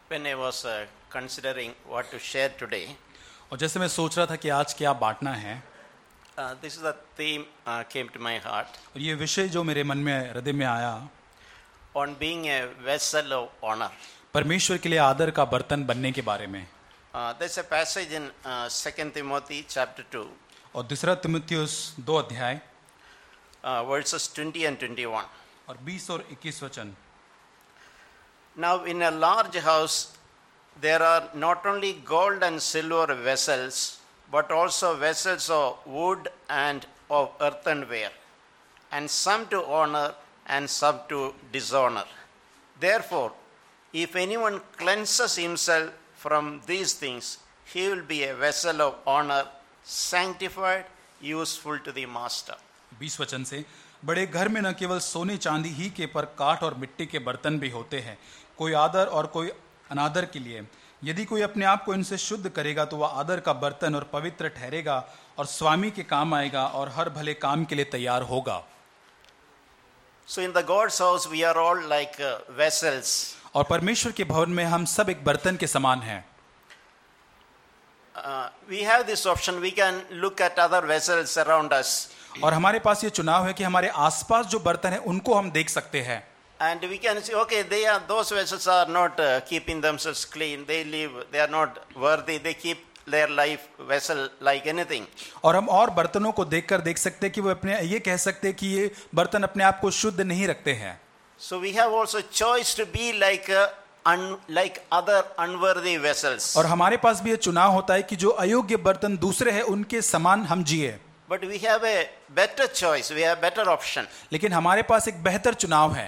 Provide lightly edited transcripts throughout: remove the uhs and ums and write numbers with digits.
When I was considering what to share today, और जैसे मैं सोच रहा था कि आज क्या बांटना है, this is the theme came to my heart और ये विषय जो मेरे मन में हृदय में आया, on being a vessel of honor. परमेश्वर के लिए आदर का बर्तन बनने के बारे में। There's a passage in 2 Timothy chapter 2, और दूसरा तिमुथियुस 2 अध्याय verses 20 and 21. और 20 और 21 वचन। Now in a large house there are not only gold and silver vessels, but also vessels of wood and of earthenware, and some to honor and some to dishonor. Therefore, if anyone cleanses himself from these things, he will be a vessel of honor, sanctified, useful to the master. 20 वचन से, बड़े घर में न केवल सोने चांदी ही के पर काठ और मिट्टी के बर्तन भी होते हैं, कोई आदर और कोई अनादर के लिए। यदि कोई अपने आप को इनसे शुद्ध करेगा तो वह आदर का बर्तन और पवित्र ठहरेगा और स्वामी के काम आएगा और हर भले काम के लिए तैयार होगा। So in the God's house we are all like vessels. और परमेश्वर के भवन में हम सब एक बर्तन के समान हैं। We have this option, we can look at other vessels around us. और हमारे पास ये चुनाव है कि हमारे आसपास जो बर्तन है उनको हम देख सकते हैं। And we can say, okay, those vessels are not keeping themselves clean. They are not worthy. They keep their life vessel like anything. और हम और बर्तनों को देखकर देख सकते हैं कि वो अपने ये कह सकते हैं कि ये बर्तन अपने आप को शुद्ध नहीं रखते हैं। So we have also choice to be like other unworthy vessels. और हमारे पास भी ये चुनाव होता है कि जो अयोग्य बर्तन दूसरे हैं उनके समान हम जिए। But we have a better choice. We have better option. लेकिन हमारे पास एक बेहतर चुनाव है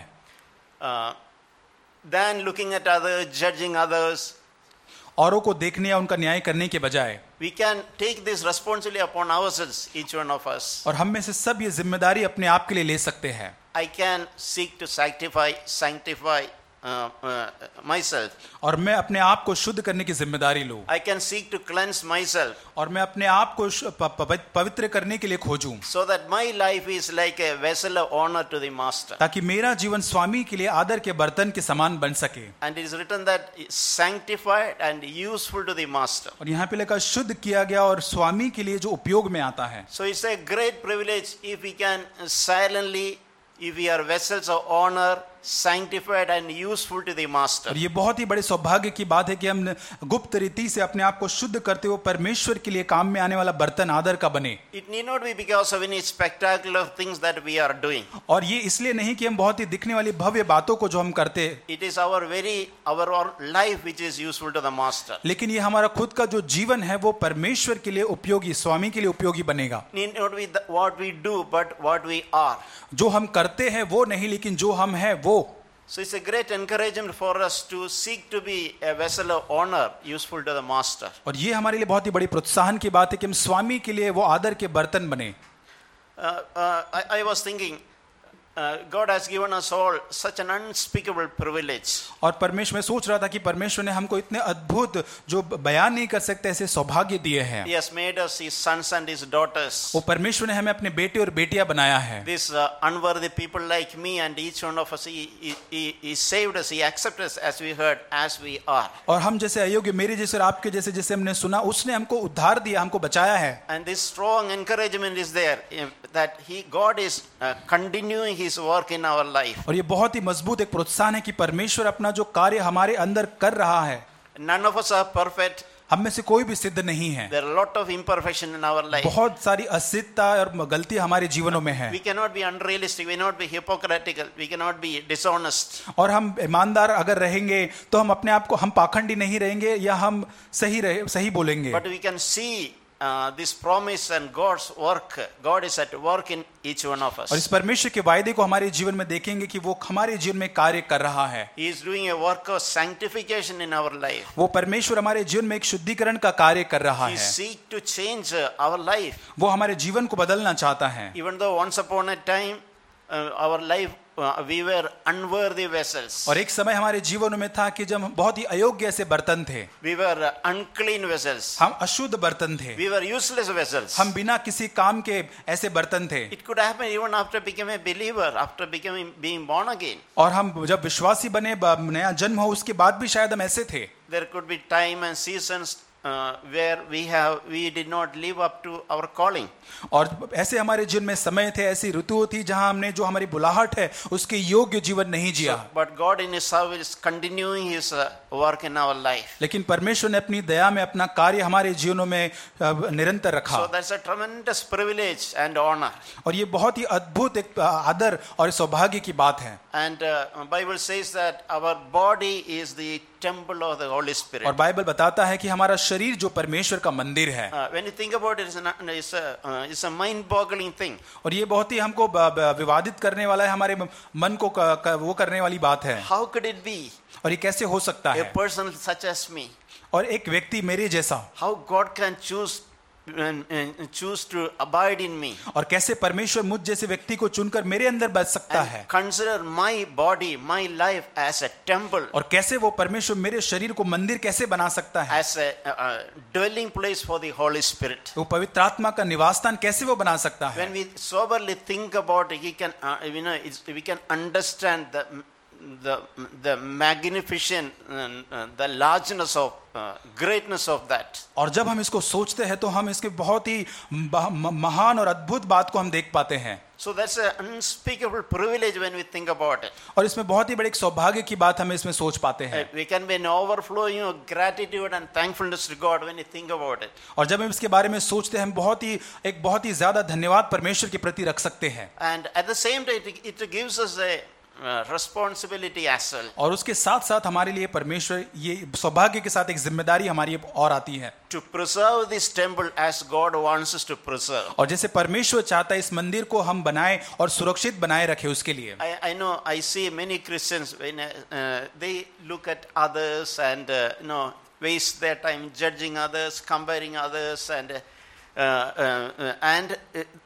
than looking at others, judging others. औरों को देखने या उनका न्याय करने के बजाय We can take this responsibility upon ourselves, each one of us. और हम में से सब ये जिम्मेदारी अपने आप के लिए ले सकते हैं। I can seek to sanctify myself. और मैं अपने आप को शुद्ध करने की जिम्मेदारी लूं। I can seek to cleanse myself. और मैं अपने आप को पवित्र करने के लिए खोजूं। So that my life is like a vessel of honor to the master. ताकि मेरा जीवन स्वामी के लिए आदर के बर्तन के समान बन सके। And it is written that sanctified and useful to the master. और यहाँ पे लिखा शुद्ध किया गया और स्वामी के लिए जो उपयोग में आता है। So it's a great privilege if we can silently, if we are vessels of honor, sanctified and useful to the master. और ये बहुत ही बड़े सौभाग्य की बात है कि हम गुप्त रीति से अपने आप को शुद्ध करते हुए परमेश्वर के लिए काम में आने वाला बर्तन आदर का बने। It need not be because of any spectacular things that we are doing. और ये इसलिए नहीं कि हम बहुत ही दिखने वाली भव्य बातों को जो हम करते, It is our life which is useful to the master. लेकिन ये हमारा खुद का जो जीवन है वो परमेश्वर के लिए उपयोगी, स्वामी के लिए उपयोगी बनेगा। Need not be what we do, but what we are. जो हम करते हैं वो नहीं, लेकिन जो हम हैं वो। So it's a great encouragement for us to seek to be a vessel of honor, useful to the master. और ये हमारे लिए बहुत ही बड़ी प्रोत्साहन की बात है कि हम स्वामी के लिए वो आदर के बर्तन बने। I was thinking, God has given us all such an unspeakable privilege. और परमेश्वर, मैं सोच रहा था कि परमेश्वर ने हमको इतने अद्भुत जो बयान नहीं कर सकते ऐसे सौभाग्य दिए हैं। He has made us His sons and His daughters. वो परमेश्वर ने हमें अपने बेटे और बेटियां बनाया है। These unworthy people like me and each one of us, He saved us, He accepted us as we heard, as we are. और हम जैसे अयोग्य, मेरे जैसे और आपके जैसे जैसे हमने सुना, उसने हमको उद्धार दिया, हमको बचाया है। And this strong encouragement is there that God is continuing His work in our life. और ये बहुत ही मजबूत एक प्रोत्साहन है कि परमेश्वर अपना जो कार्य हमारे अंदर कर रहा है। None of us are perfect. हम में से कोई भी सिद्ध नहीं है। There are a lot of imperfection in our life. बहुत सारी असिद्धता और गलती हमारे जीवनों में है। We cannot be unrealistic. We cannot be hypocritical. We cannot be dishonest. और हम ईमानदार अगर रहेंगे तो हम अपने आप को, हम पाखंडी नहीं रहेंगे या हम सही बोलेंगे। But we can see this promise and God's work. God is at work in each one of us. और इस परमेश्वर के वायदे को हमारे जीवन में देखेंगे कि वो हमारे जीवन में कार्य कर रहा है। He is doing a work of sanctification in our life. वो परमेश्वर हमारे जीवन में एक शुद्धिकरण का कार्य कर रहा He है। seeks to change our life. वो हमारे जीवन को बदलना चाहता है। Even though once upon a time our life we were unworthy vessels. और एक समय हमारे जीवनों में था कि जब हम बहुत ही अयोग्य ऐसे बर्तन थे, We were unclean vessels. हम अशुद्ध बर्तन थे, We were useless vessels. हम बिना किसी काम के ऐसे बर्तन थे। It could happen even after becoming a believer, after being born again. और हम जब विश्वासी बने, नया जन्म हो, उसके बाद भी शायद हम ऐसे थे। There could be time and seasons where we did not live up to our calling. और ऐसे हमारे जीवन में समय थे, ऐसी ऋतु थी जहां हमने जो हमारी बुलाहट है उसके योग्य जीवन नहीं जिया। But God in His service continuing His work in our life. लेकिन परमेश्वर ने अपनी दया में अपना कार्य हमारे जीवनों में निरंतर रखा। So that's a tremendous privilege and honor. और ये बहुत ही अद्भुत एक आदर और सौभाग्य की बात है। And Bible says that our body is the temple of the Holy Spirit. और बाइबल बताता है कि हमारा शरीर जो परमेश्वर का मंदिर है। When you think about it, it's a mind-boggling thing. और ये बहुत ही हमको विवादित करने वाला है, हमारे मन को वो करने वाली बात है। How could it be? और ये कैसे हो सकता A है? person such as me, और एक व्यक्ति मेरे जैसा, how God can choose to abide in me. और कैसे परमेश्वर मुझ जैसे व्यक्ति को चुनकर मेरे अंदर बस सकता है। Consider my body, my life as a temple. और कैसे वो परमेश्वर मेरे शरीर को मंदिर कैसे बना सकता है? As a dwelling place for the Holy Spirit. वो पवित्र आत्मा का निवास स्थान कैसे वो बना सकता है? When we soberly think about it, we can understand the magnificent, the largeness of greatness of that. और जब हम इसको सोचते हैं तो हम इसके बहुत ही महान और अद्भुत बात को हम देख पाते हैं। So that's an unspeakable privilege when we think about it. और इसमें बहुत ही बड़ी एक सौभाग्य की बात हमें इसमें सोच पाते हैं। We can be an overflowing of gratitude and thankfulness to God when you think about it. और जब हम इसके बारे में सोचते हैं, हम बहुत ही ज्यादा धन्यवाद परमेश्वर के प्रति रख सकते हैं। And at the same time, it gives us a responsibility as well. और उसके साथ साथ हमारे लिए परमेश्वर ये सौभाग्य के साथ एक जिम्मेदारी हमारी और आती है। To preserve this temple as God wants us to preserve. और जैसे परमेश्वर चाहता है इस मंदिर को हम बनाएं और सुरक्षित बनाए रखें उसके लिए। I know I see many Christians when they look at others and waste their time judging others, comparing others, and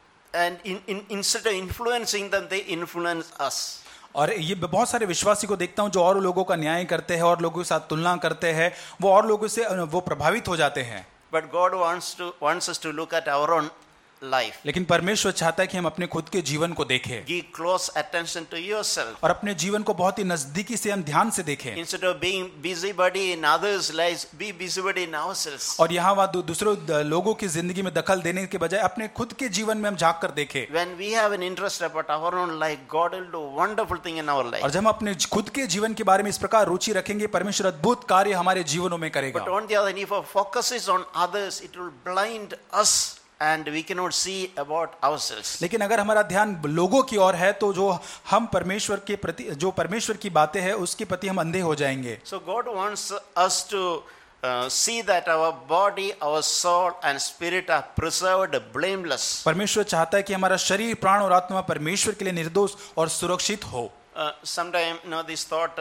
instead of influencing them, they influence us. और ये बहुत सारे विश्वासी को देखता हूं जो और लोगों का न्याय करते हैं और लोगों के साथ तुलना करते हैं, वो और लोगों से वो प्रभावित हो जाते हैं। But God wants us to look at our own life. लेकिन परमेश्वर चाहता है कि हम अपने खुद के जीवन को देखें। Give close attention to yourself. और अपने जीवन को बहुत ही नजदीकी से हम ध्यान से देखें। Instead of being busybody in others' lives, be busybody in ourselves. और यहाँ वहाँ दूसरों लोगों की जिंदगी में दखल देने के बजाय अपने खुद के जीवन में हम झांक कर देखें। When we have an interest about our own life, God will do wonderful thing in our life. और जब हम अपने खुद के जीवन के बारे में इस प्रकार रुचि रखेंगे, परमेश्वर अद्भुत कार्य हमारे जीवनों में करेगा। But on the other hand, if our focus is on others, it will blind us and we cannot see about ourselves. लेकिन अगर हमारा ध्यान लोगों की ओर है तो जो हम परमेश्वर के प्रति, जो परमेश्वर की बातें हैं उसके प्रति हम अंधे हो जाएंगे। So God wants us to see that our body, our soul and spirit are preserved blameless. परमेश्वर चाहता है कि हमारा शरीर, प्राण और आत्मा परमेश्वर के लिए निर्दोष और सुरक्षित हो। Sometime this thought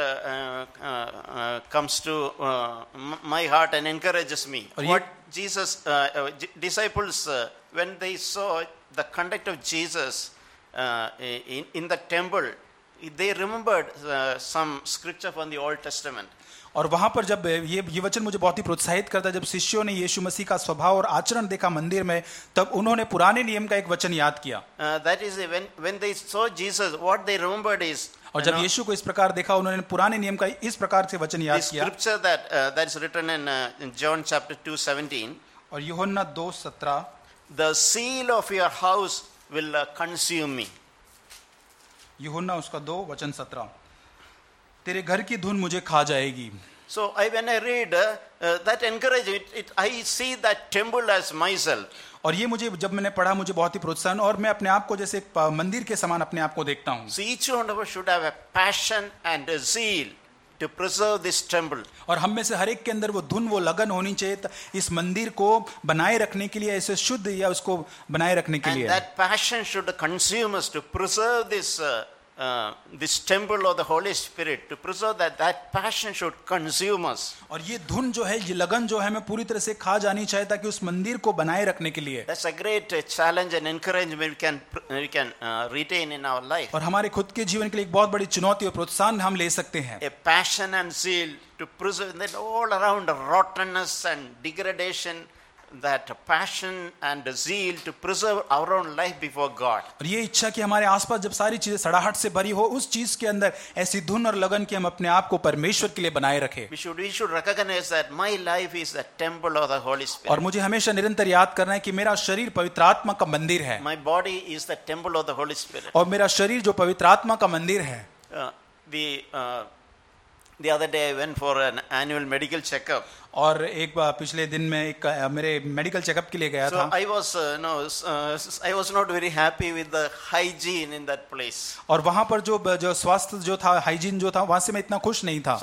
comes to my heart and encourages me. What Jesus disciples when they saw the conduct of Jesus in the temple, they remembered some scripture from the Old Testament. और वहां पर जब ये वचन मुझे बहुत ही प्रोत्साहित करता है, जब शिष्यों ने यीशु मसीह का स्वभाव और आचरण देखा मंदिर में, तब उन्होंने पुराने नियम का एक वचन याद किया। That is when they saw Jesus, what they remembered is, और जब यीशु को इस प्रकार देखा, उन्होंने पुराने नियम का इस प्रकार से वचन याद किया। The scripture that is written in John chapter 2:17. और यूहन्ना 2:17, The seal of your house will consume me. यूहन्ना उसका 2:17, तेरे घर की धुन मुझे खा जाएगी। So when I read that encouragement, I see that temple as myself. और ये मुझे जब मैंने पढ़ा मुझे बहुत ही प्रोत्साहन, और मैं अपने आप को जैसे एक मंदिर के समान अपने आप को देखता हूँ। So each one of us should have a passion and a zeal to preserve this temple. और हम में से हर एक के अंदर वो धुन, वो लगन होनी चाहिए इस मंदिर को बनाए रखने के लिए, ऐसे शुद्ध या उसको बनाए रखने के लिए। And that passion should consume us to preserve this this temple of the Holy Spirit, to preserve that passion should consume us. और ये धुन जो है, ये लगन जो है, हमें पूरी तरह से खा जानी चाहिए ताकि उस मंदिर को बनाए रखने के लिए। That's a great challenge and encouragement we can retain in our life. और हमारे खुद के जीवन के लिए एक बहुत बड़ी चुनौती और प्रोत्साहन हम ले सकते हैं। A passion and zeal to preserve that all around rottenness and degradation, that passion and zeal to preserve our own life before God. और ये इच्छा कि हमारे आसपास जब सारी चीजें सड़ाहट से भरी हो, उस चीज के अंदर ऐसी धुन और लगन कि हम अपने आप को परमेश्वर के लिए बनाए रखें। We should recognize that my life is the temple of the Holy Spirit. और मुझे हमेशा निरंतर याद करना है कि मेरा शरीर पवित्र आत्मा का मंदिर है। My body is the temple of the Holy Spirit. और मेरा शरीर जो पवित्र आत्मा का मंदिर है। The other day I went for an annual medical checkup. और एक बार पिछले दिन में एक मेरे मेडिकल चेकअप के लिए गया So था। I was not very happy with the hygiene in that place. और वहाँ पर जो स्वास्थ्य जो था, हाइजीन जो था, वहाँ से मैं इतना खुश नहीं था। So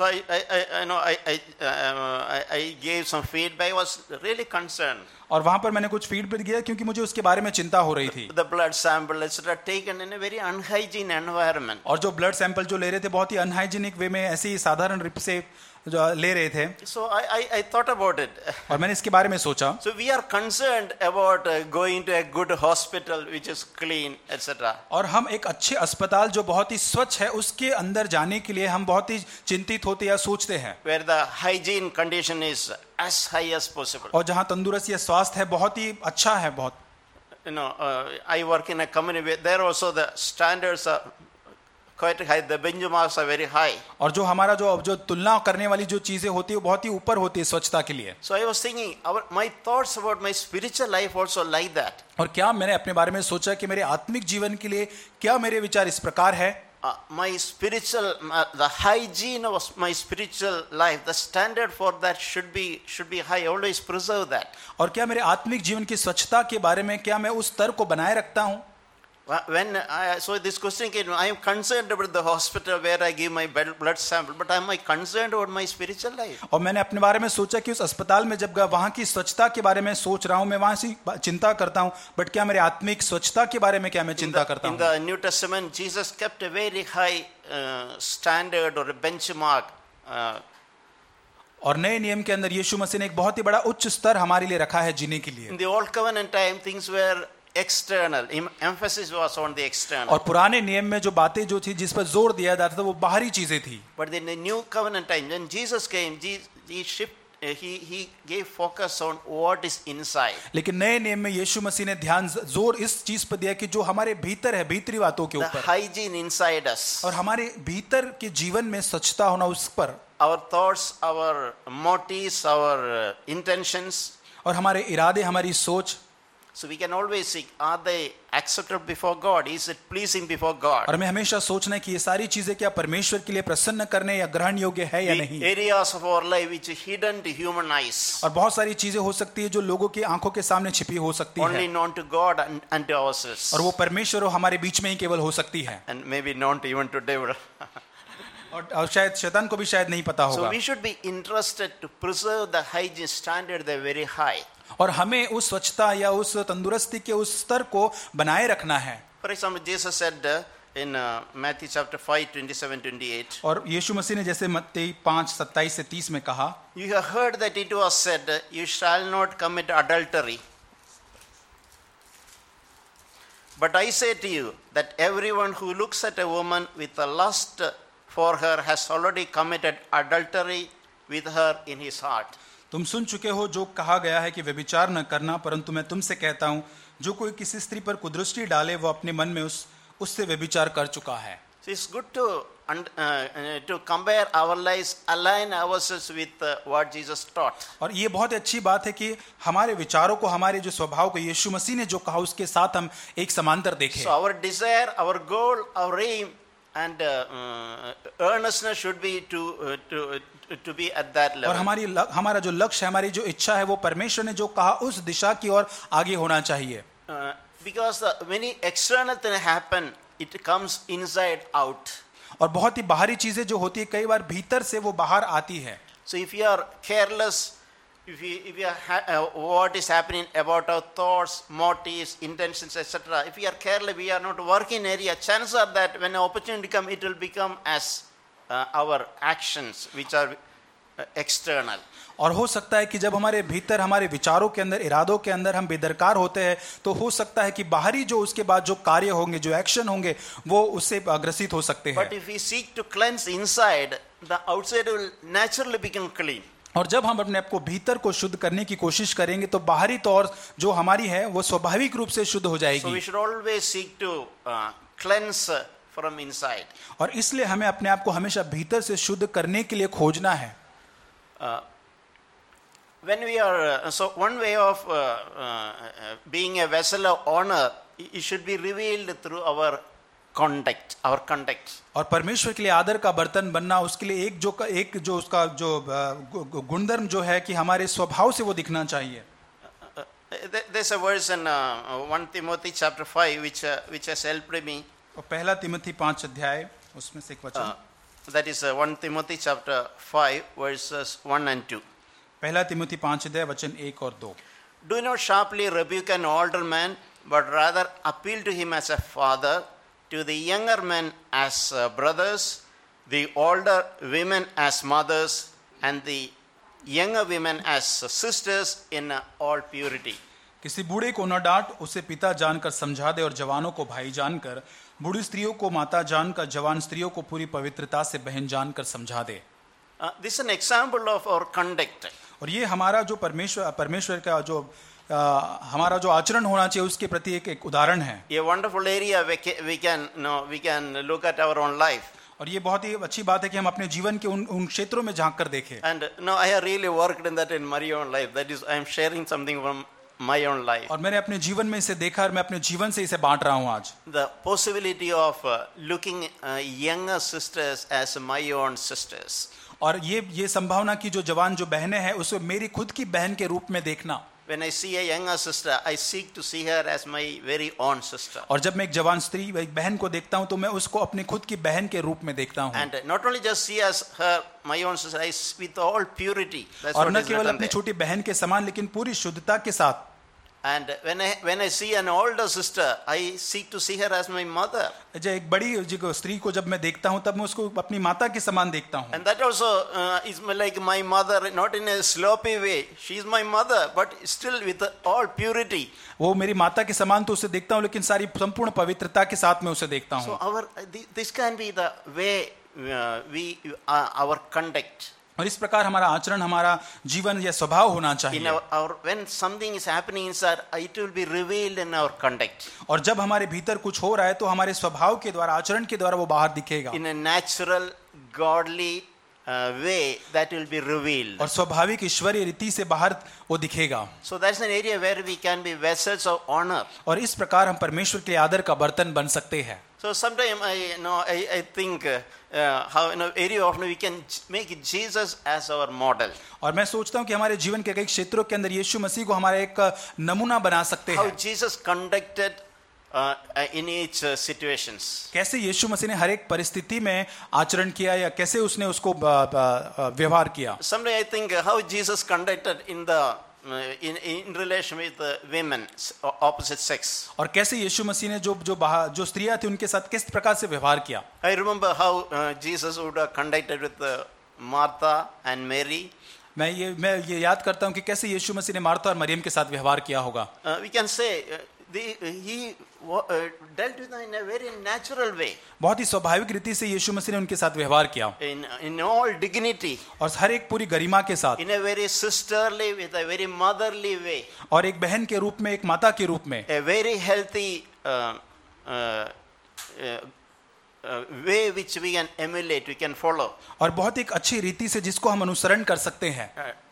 I gave some feedback. I was really concerned. और वहाँ पर मैंने कुछ फीडबैक दिया क्योंकि मुझे उसके बारे में चिंता हो रही थी। The blood sample etc. taken in a very unhygiene environment. और जो ब्लड सैंपल जो ले रहे थे बहुत ही अनहाइजीनिक वे में, ऐसे ही साधारण रूप से जो ले रहे थे। So I thought about it. और मैंने इसके बारे में सोचा। So we are concerned about going to a good hospital which is clean etc. और हम एक अच्छे अस्पताल जो बहुत ही स्वच्छ है उसके अंदर जाने के लिए हम बहुत ही चिंतित होते या सोचते हैं। Where the hygiene condition is as high as possible. और जहाँ तंदुरुस्ती या स्वास्थ्य है बहुत ही अच्छा है बहुत। I work in a company where there also the standards are quite high. The benchmarks are very high. और जो हमारा जो तुलना करने वाली जो चीजें होती है वो बहुत ही ऊपर होती है स्वच्छता के लिए। So I was thinking, my thoughts about my spiritual life also like that. और क्या मैंने अपने बारे में सोचा कि मेरे आत्मिक जीवन के लिए क्या मेरे विचार इस प्रकार है। My spiritual, the hygiene of my spiritual life, the standard for that should be high. Always preserve that. और क्या मेरे आत्मिक जीवन की स्वच्छता के बारे में क्या मैं उस स्तर को बनाए रखता हूँ। So this question came, I am concerned about the hospital where I give my blood sample, but am I concerned about my spiritual life? और मैंने अपने बारे में सोचा कि उस अस्पताल में जब वहाँ की स्वच्छता के बारे में सोच रहा हूँ, मैं वहाँ से चिंता करता हूँ, बट क्या मेरे आत्मिक स्वच्छता के बारे में क्या मैं चिंता करता हूँ। In the New Testament, Jesus kept a very high standard or a benchmark. और नए नियम के अंदर यीशु मसीह ने एक बहुत ही बड़ा उच्च स्तर हमारे लिए रखा है जीने के लिए। In the Old Covenant time, things were external. Emphasis was on the external. और पुराने नियम में जो बातें जो थी जिस पर जोर दिया जाता था वो बाहरी चीजें थी। But in the New Covenant time, when Jesus came, he gave focus on what is inside. लेकिन नए नियम में यीशु मसीह ने ध्यान जोर इस चीज पर दिया कि जो हमारे भीतर है, भीतरी बातों के The ऊपर, hygiene inside us. और हमारे भीतर के जीवन में स्वच्छता होना उस पर। Our thoughts, our motives, our intentions. और हमारे इरादे, हमारी सोच। So we can always seek, are they acceptable before God? Is it pleasing before God? और हमें हमेशा सोचना है कि ये सारी चीजें क्या परमेश्वर के लिए प्रसन्न करने या ग्रहण योग्य है या नहीं। Areas of our life which are hidden to human eyes. और बहुत सारी चीजें हो सकती है जो लोगों की आंखों के सामने छिपी हो सकती है। Only known to God and to ourselves. और वो परमेश्वर और हमारे बीच में ही केवल हो सकती है। And maybe known to even to devil. और शायद शैतान को भी शायद नहीं पता होगा। So we should be interested to preserve the hygiene standard. They're very high. और हमें उस स्वच्छता या उस तंदुरुस्ती के उस स्तर को बनाए रखना है। For example, Jesus said in Matthew chapter 5:27-28. और यीशु मसीह ने जैसे मत्ती 5:27 से 30 में कहा, You have heard that it was said, you shall not commit adultery. But I say to you that everyone who looks at a woman with a lust for her has already committed adultery with her in his heart. तुम सुन चुके हो जो कहा गया है कि व्यभिचार न करना, परंतु मैं तुमसे कहता हूँ जो कोई किसी स्त्री पर कुदृष्टि डाले वो अपने मन में उससे व्यभिचार कर चुका है। So it's good to compare our lives, align ourselves with what Jesus taught. और ये बहुत अच्छी बात है कि हमारे विचारों को, हमारे जो स्वभाव को यीशु मसीह ने जो कहा उसके साथ हम एक समांतर देखें। So our desire, our goal, our aim and earnestness should be to be at that level. और हमारा जो लक्ष्य है, हमारी जो इच्छा है वो परमेश्वर ने जो कहा उस दिशा की ओर आगे होना चाहिए। Because many external things happen, it comes inside out. और बहुत ही बाहरी चीजें जो होती है कई बार भीतर से वो बाहर आती है। So if you are careless, if we are what is happening about our thoughts, motives, intentions, etc., if we are careless, we are not working area, chances are that when an opportunity come, it will become as our actions which are external. और हो सकता है कि जब हमारे भीतर हमारे विचारों के अंदर इरादों के अंदर हम बेदरकार होते हैं तो हो सकता है कि बाहरी जो उसके बाद जो कार्य होंगे जो एक्शन होंगे वो उससे ग्रसित हो सकते हैं. But if we seek to cleanse inside, the outside will naturally become clean. और जब हम अपने आप को भीतर को शुद्ध करने की कोशिश करेंगे तो बाहरी तौर जो हमारी है वो स्वाभाविक रूप से शुद्ध हो So जाएगी. we should always seek to cleanse from inside. और इसलिए हमें अपने आप को हमेशा भीतर से शुद्ध करने के लिए खोजना है. When we are so one way of being a vessel of honor, it should be revealed through our conduct. और परमेश्वर के लिए आदर का बर्तन बनना उसके लिए एक जो उसका जो गुणधर्म जो है कि हमारे स्वभाव से वो दिखना चाहिए. There's a verse in 1 Timothy chapter 5 which has helped me. और पहला तिमोथी 5 अध्याय उसमें से एक वचन. That is 1 Timothy chapter 5 verses 1 and 2. पहला तिमोथी 5 अध्याय वचन 1 और 2. Do not sharply rebuke an older man, but rather appeal to him as a father, to the younger men as brothers, the older women as mothers, and the younger women as sisters in all purity. किसी बूढ़े को न डांट, उसे पिता जानकर समझा दे और जवानों को भाई जानकर, बूढ़ी स्त्रियों को माता जानकर, जवान स्त्रियों को पूरी पवित्रता से बहन जानकर समझा दे. This is an example of our conduct. और ये हमारा जो परमेश्वर का जो हमारा जो आचरण होना चाहिए उसके प्रति एक उदाहरण है. A wonderful area we can look at our own life. और ये बहुत ही अच्छी बात है कि हम अपने जीवन के उन क्षेत्रों में झांक कर देखें. And I have really worked in that in my own life. That is, I am sharing something from my own life. और मैंने अपने जीवन में इसे देखा और मैं अपने जीवन से इसे बांट रहा हूँ आज. The possibility of looking younger sisters as my own sisters. और ये संभावना की जो जवान जो बहनें हैं उसे मेरी खुद की बहन के रूप में देखना. When I see a younger sister, I seek to see her as my very own sister. और जब मैं एक जवान स्त्री एक बहन को देखता हूँ तो मैं उसको अपनी खुद की बहन के रूप में देखता हूँ. And not only just see as her my own sister, I with all purity. That's और what न is केवल written अपनी there. छोटी बहन के समान लेकिन पूरी शुद्धता के साथ. And when I see an older sister, I seek to see her as my mother. जब एक बड़ी स्त्री को जब मैं देखता हूँ तब मैं उसको अपनी माता के समान देखता हूँ. And that also is like my mother, not in a sloppy way. She is my mother, but still with all purity. वो मेरी माता के समान तो उसे देखता हूँ लेकिन सारी संपूर्ण पवित्रता के साथ में उसे देखता हूँ. So this can be the way our conduct. और इस प्रकार हमारा आचरण हमारा जीवन या स्वभाव होना In चाहिए. when something is happening inside, it will be revealed in our conduct. और जब हमारे भीतर कुछ हो रहा है तो हमारे स्वभाव के द्वारा आचरण के द्वारा वो बाहर दिखेगा. In a natural, godly way, that will be revealed. और स्वाभाविक ईश्वरीय रीति से बाहर वो दिखेगा. So that's an area where we can be vessels of honor. और इस प्रकार हम परमेश्वर के लिए आदर का बर्तन बन सकते हैं. So sometimes I think how very often we can make Jesus as our model. और मैं सोचता हूँ कि हमारे जीवन के कई क्षेत्रों के अंदर यीशु मसीह को हमारा एक नमूना बना सकते How हैं. Jesus conducted in each situations. कैसे यीशु मसीह ने हर एक परिस्थिति में आचरण किया या कैसे उसने उसको व्यवहार किया. Someday I think how Jesus conducted in relation with women opposite sex. और कैसे यीशु मसीह ने जो स्त्रियां थी उनके साथ किस प्रकार से व्यवहार किया. I remember how Jesus would have conducted with Martha and Mary. मैं ये याद करता हूँ कि कैसे यीशु मसीह ने मार्था और मरियम के साथ व्यवहार किया होगा. We can say he dealt with them in a very natural way. बहुत ही स्वाभाविक रीति से यीशु मसीह ने उनके साथ व्यवहार किया. In all dignity. और हर एक पूरी गरिमा के साथ. In a very sisterly, with a very motherly way. और एक बहन के रूप में एक माता के रूप में. A very healthy way which we can emulate, we can follow. और बहुत एक अच्छी रीति से जिसको हम अनुसरण कर सकते हैं.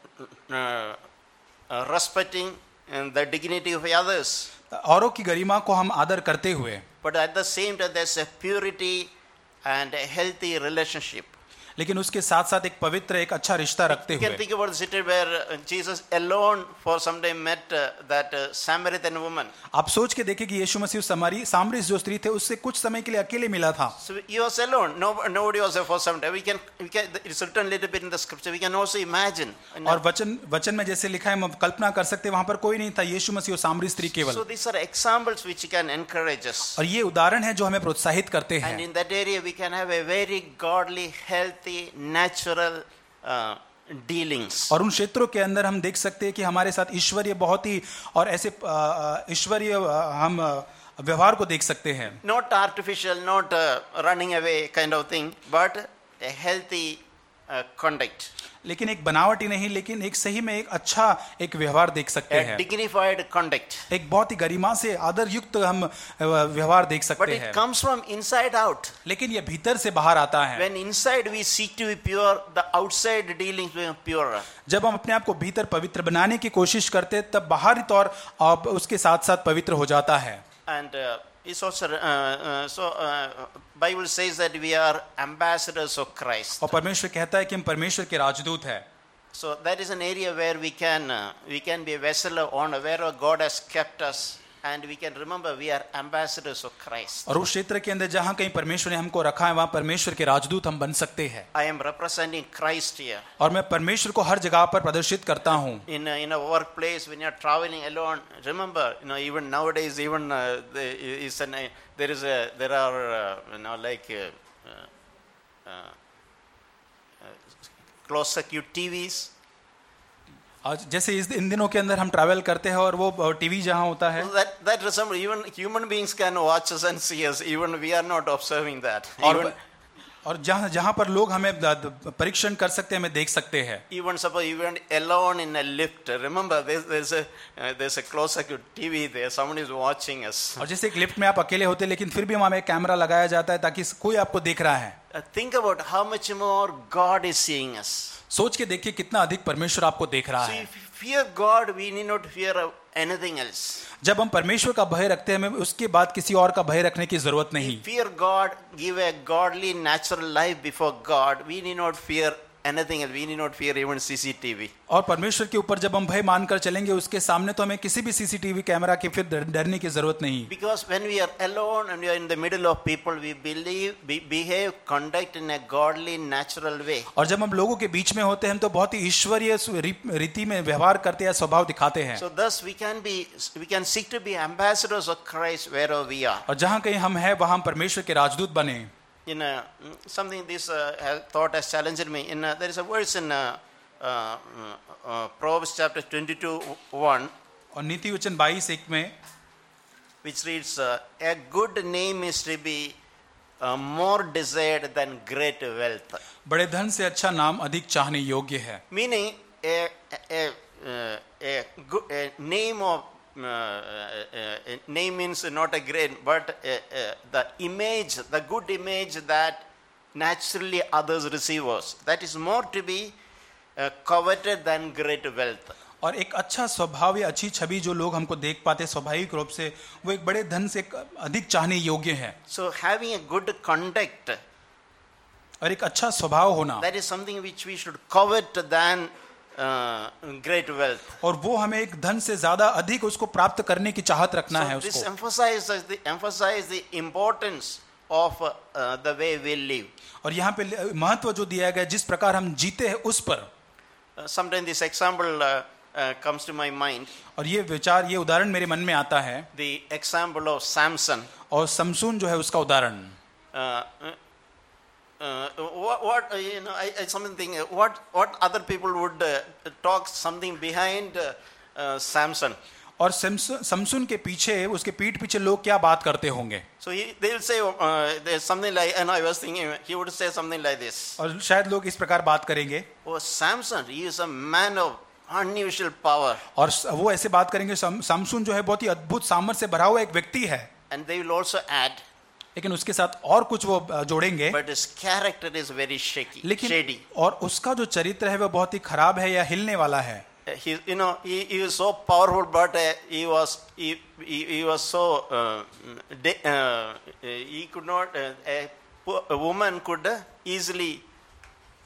Respecting the dignity of others. औरों की गरिमा को हम आदर करते हुए. But at the same time there's a purity and a healthy relationship. लेकिन उसके साथ साथ एक पवित्र एक अच्छा रिश्ता रखते You can हुए think about the situation where Jesus alone for some time met that Samaritan woman. आप सोच के देखिए कि यीशु मसीह सामरी जो स्त्री थे उससे कुछ समय के लिए अकेले मिला था। So he was alone. Nobody was there for some time. We can it's written a little bit in the scripture. We can also imagine. और वचन में जैसे लिखा है हम कल्पना कर सकते हैं वहां पर कोई नहीं था, यीशु मसीह और सामरी स्त्री केवल। So these are examples which can encourage us. और ये उदाहरण है जो हमें प्रोत्साहित करते And हैं। in that area we can have a very godly, healthy, natural dealings. और उन क्षेत्रों के अंदर हम देख सकते हैं कि हमारे साथ ईश्वरीय बहुत ही और ऐसे ईश्वरीय हम व्यवहार को देख सकते हैं। Not artificial, not running away kind of thing, but a healthy conduct. लेकिन एक बनावटी नहीं, लेकिन एक सही में एक अच्छा एक व्यवहार देख सकते A हैं। dignified conduct. एक बहुत ही गरिमा से आदर युक्त हम व्यवहार देख But सकते it हैं। comes from inside out. लेकिन ये भीतर से बाहर आता है। When inside we seek to be pure, the outside dealings become purer. जब हम अपने आप को भीतर पवित्र बनाने की कोशिश करते हैं तब बाहरी तौर अब उसके साथ साथ पवित्र हो जाता है। And it's also Bible says that we are ambassadors of Christ. और परमेश्वर कहता है कि हम परमेश्वर के राजदूत हैं। So that is an area where we can be a vessel of honor, wherever God has kept us, and we can remember we are ambassadors of Christ. और उस क्षेत्र के अंदर जहाँ कहीं परमेश्वर ने हमको रखा है वहाँ परमेश्वर के राजदूत हम बन सकते हैं। I am representing Christ here. और मैं परमेश्वर को हर जगह पर प्रदर्शित करता हूँ। In a workplace, when you are traveling alone, remember, even nowadays, even there are closed circuit TVs. आज जैसे इन दिनों के अंदर हम ट्रैवल करते हैं और वो टीवी जहाँ होता है, So that resembles, even human beings can watch us and see us. Even we are not observing that. और जहाँ पर लोग हमें परीक्षण कर सकते हैं, हमें देख सकते हैं। Even suppose even alone in a lift, remember there's a closed circuit TV there. Someone is watching us. और जैसे एक लिफ्ट में आप अकेले होते हैं लेकिन फिर भी वहाँ में एक कैमरा लगाया जाता है ताकि कोई आपको देख रहा है। Think about how much more God is seeing us. सोच के देखिए कितना अधिक परमेश्वर आपको देख रहा So है। if we fear God, we need not fear of anything else. जब हम परमेश्वर का भय रखते हैं हमें उसके बाद किसी और का भय रखने की जरूरत नहीं। Fear God, give a godly natural life before God. We need not fear anything else. We need not fear even CCTV. और परमेश्वर के ऊपर जब हम भय मानकर चलेंगे उसके सामने तो हमें किसी भी सीसीटीवी कैमरा के फिर डरने की जरूरत नहीं। Because when we are alone and we are in the middle of people, we behave, conduct in a godly, natural way. और जब हम लोगों के बीच में होते हैं हम तो बहुत ही ईश्वरीय रीति में व्यवहार करते हैं, स्वभाव दिखाते हैं। So thus we can seek to be ambassadors of Christ wherever we are. और जहाँ कहीं हम हैं वहाँ हम परमेश्वर के राजदूत बने। Something this thought has challenged me. There is a verse in Proverbs chapter 22:1, और नीति वचन 22:1 में which reads, a good name is to be more desired than great wealth. बड़े धन से अच्छा नाम अधिक चाहने योग्य है। Meaning a name of name means not a great, but the image, the good image that naturally others receive us, that is more to be coveted than great wealth. और एक अच्छा स्वभाव या अच्छी छवि जो लोग हमको देख पाते स्वाभाविक रूप से वो एक बड़े धन से अधिक चाहने योग्य है। So having a good conduct, और एक अच्छा स्वभाव होना, that is something which we should covet than great wealth. और वो हमें एक धन से ज्यादा अधिक उसको प्राप्त करने की चाहत रखना है So this उसको। emphasizes the importance of the way we live. और यहाँ पे महत्व जो दिया गया जिस प्रकार हम जीते हैं उस पर। Sometimes this example comes to my mind. और ये विचार ये उदाहरण मेरे मन में आता है। The example of Samson. और समसून जो है उसका उदाहरण। What I something think what other people would talk something behind Samson. और समसून के पीछे उसके पीठ पीछे लोग क्या बात करते होंगे। So they will say there's something like, and I was thinking he would say something like this. और शायद लोग इस प्रकार बात करेंगे। Oh, Samson, he is a man of unusual power. और वो ऐसे बात करेंगे समसून जो है बहुत ही अद्भुत सामर्थ्य से भरा हुआ एक व्यक्ति है। And they will also add, लेकिन उसके साथ और कुछ वो जोड़ेंगे। but his character is very shady. और उसका जो चरित्र है वो बहुत ही खराब है या हिलने वाला है। He was so powerful, but he was so he could not a woman could easily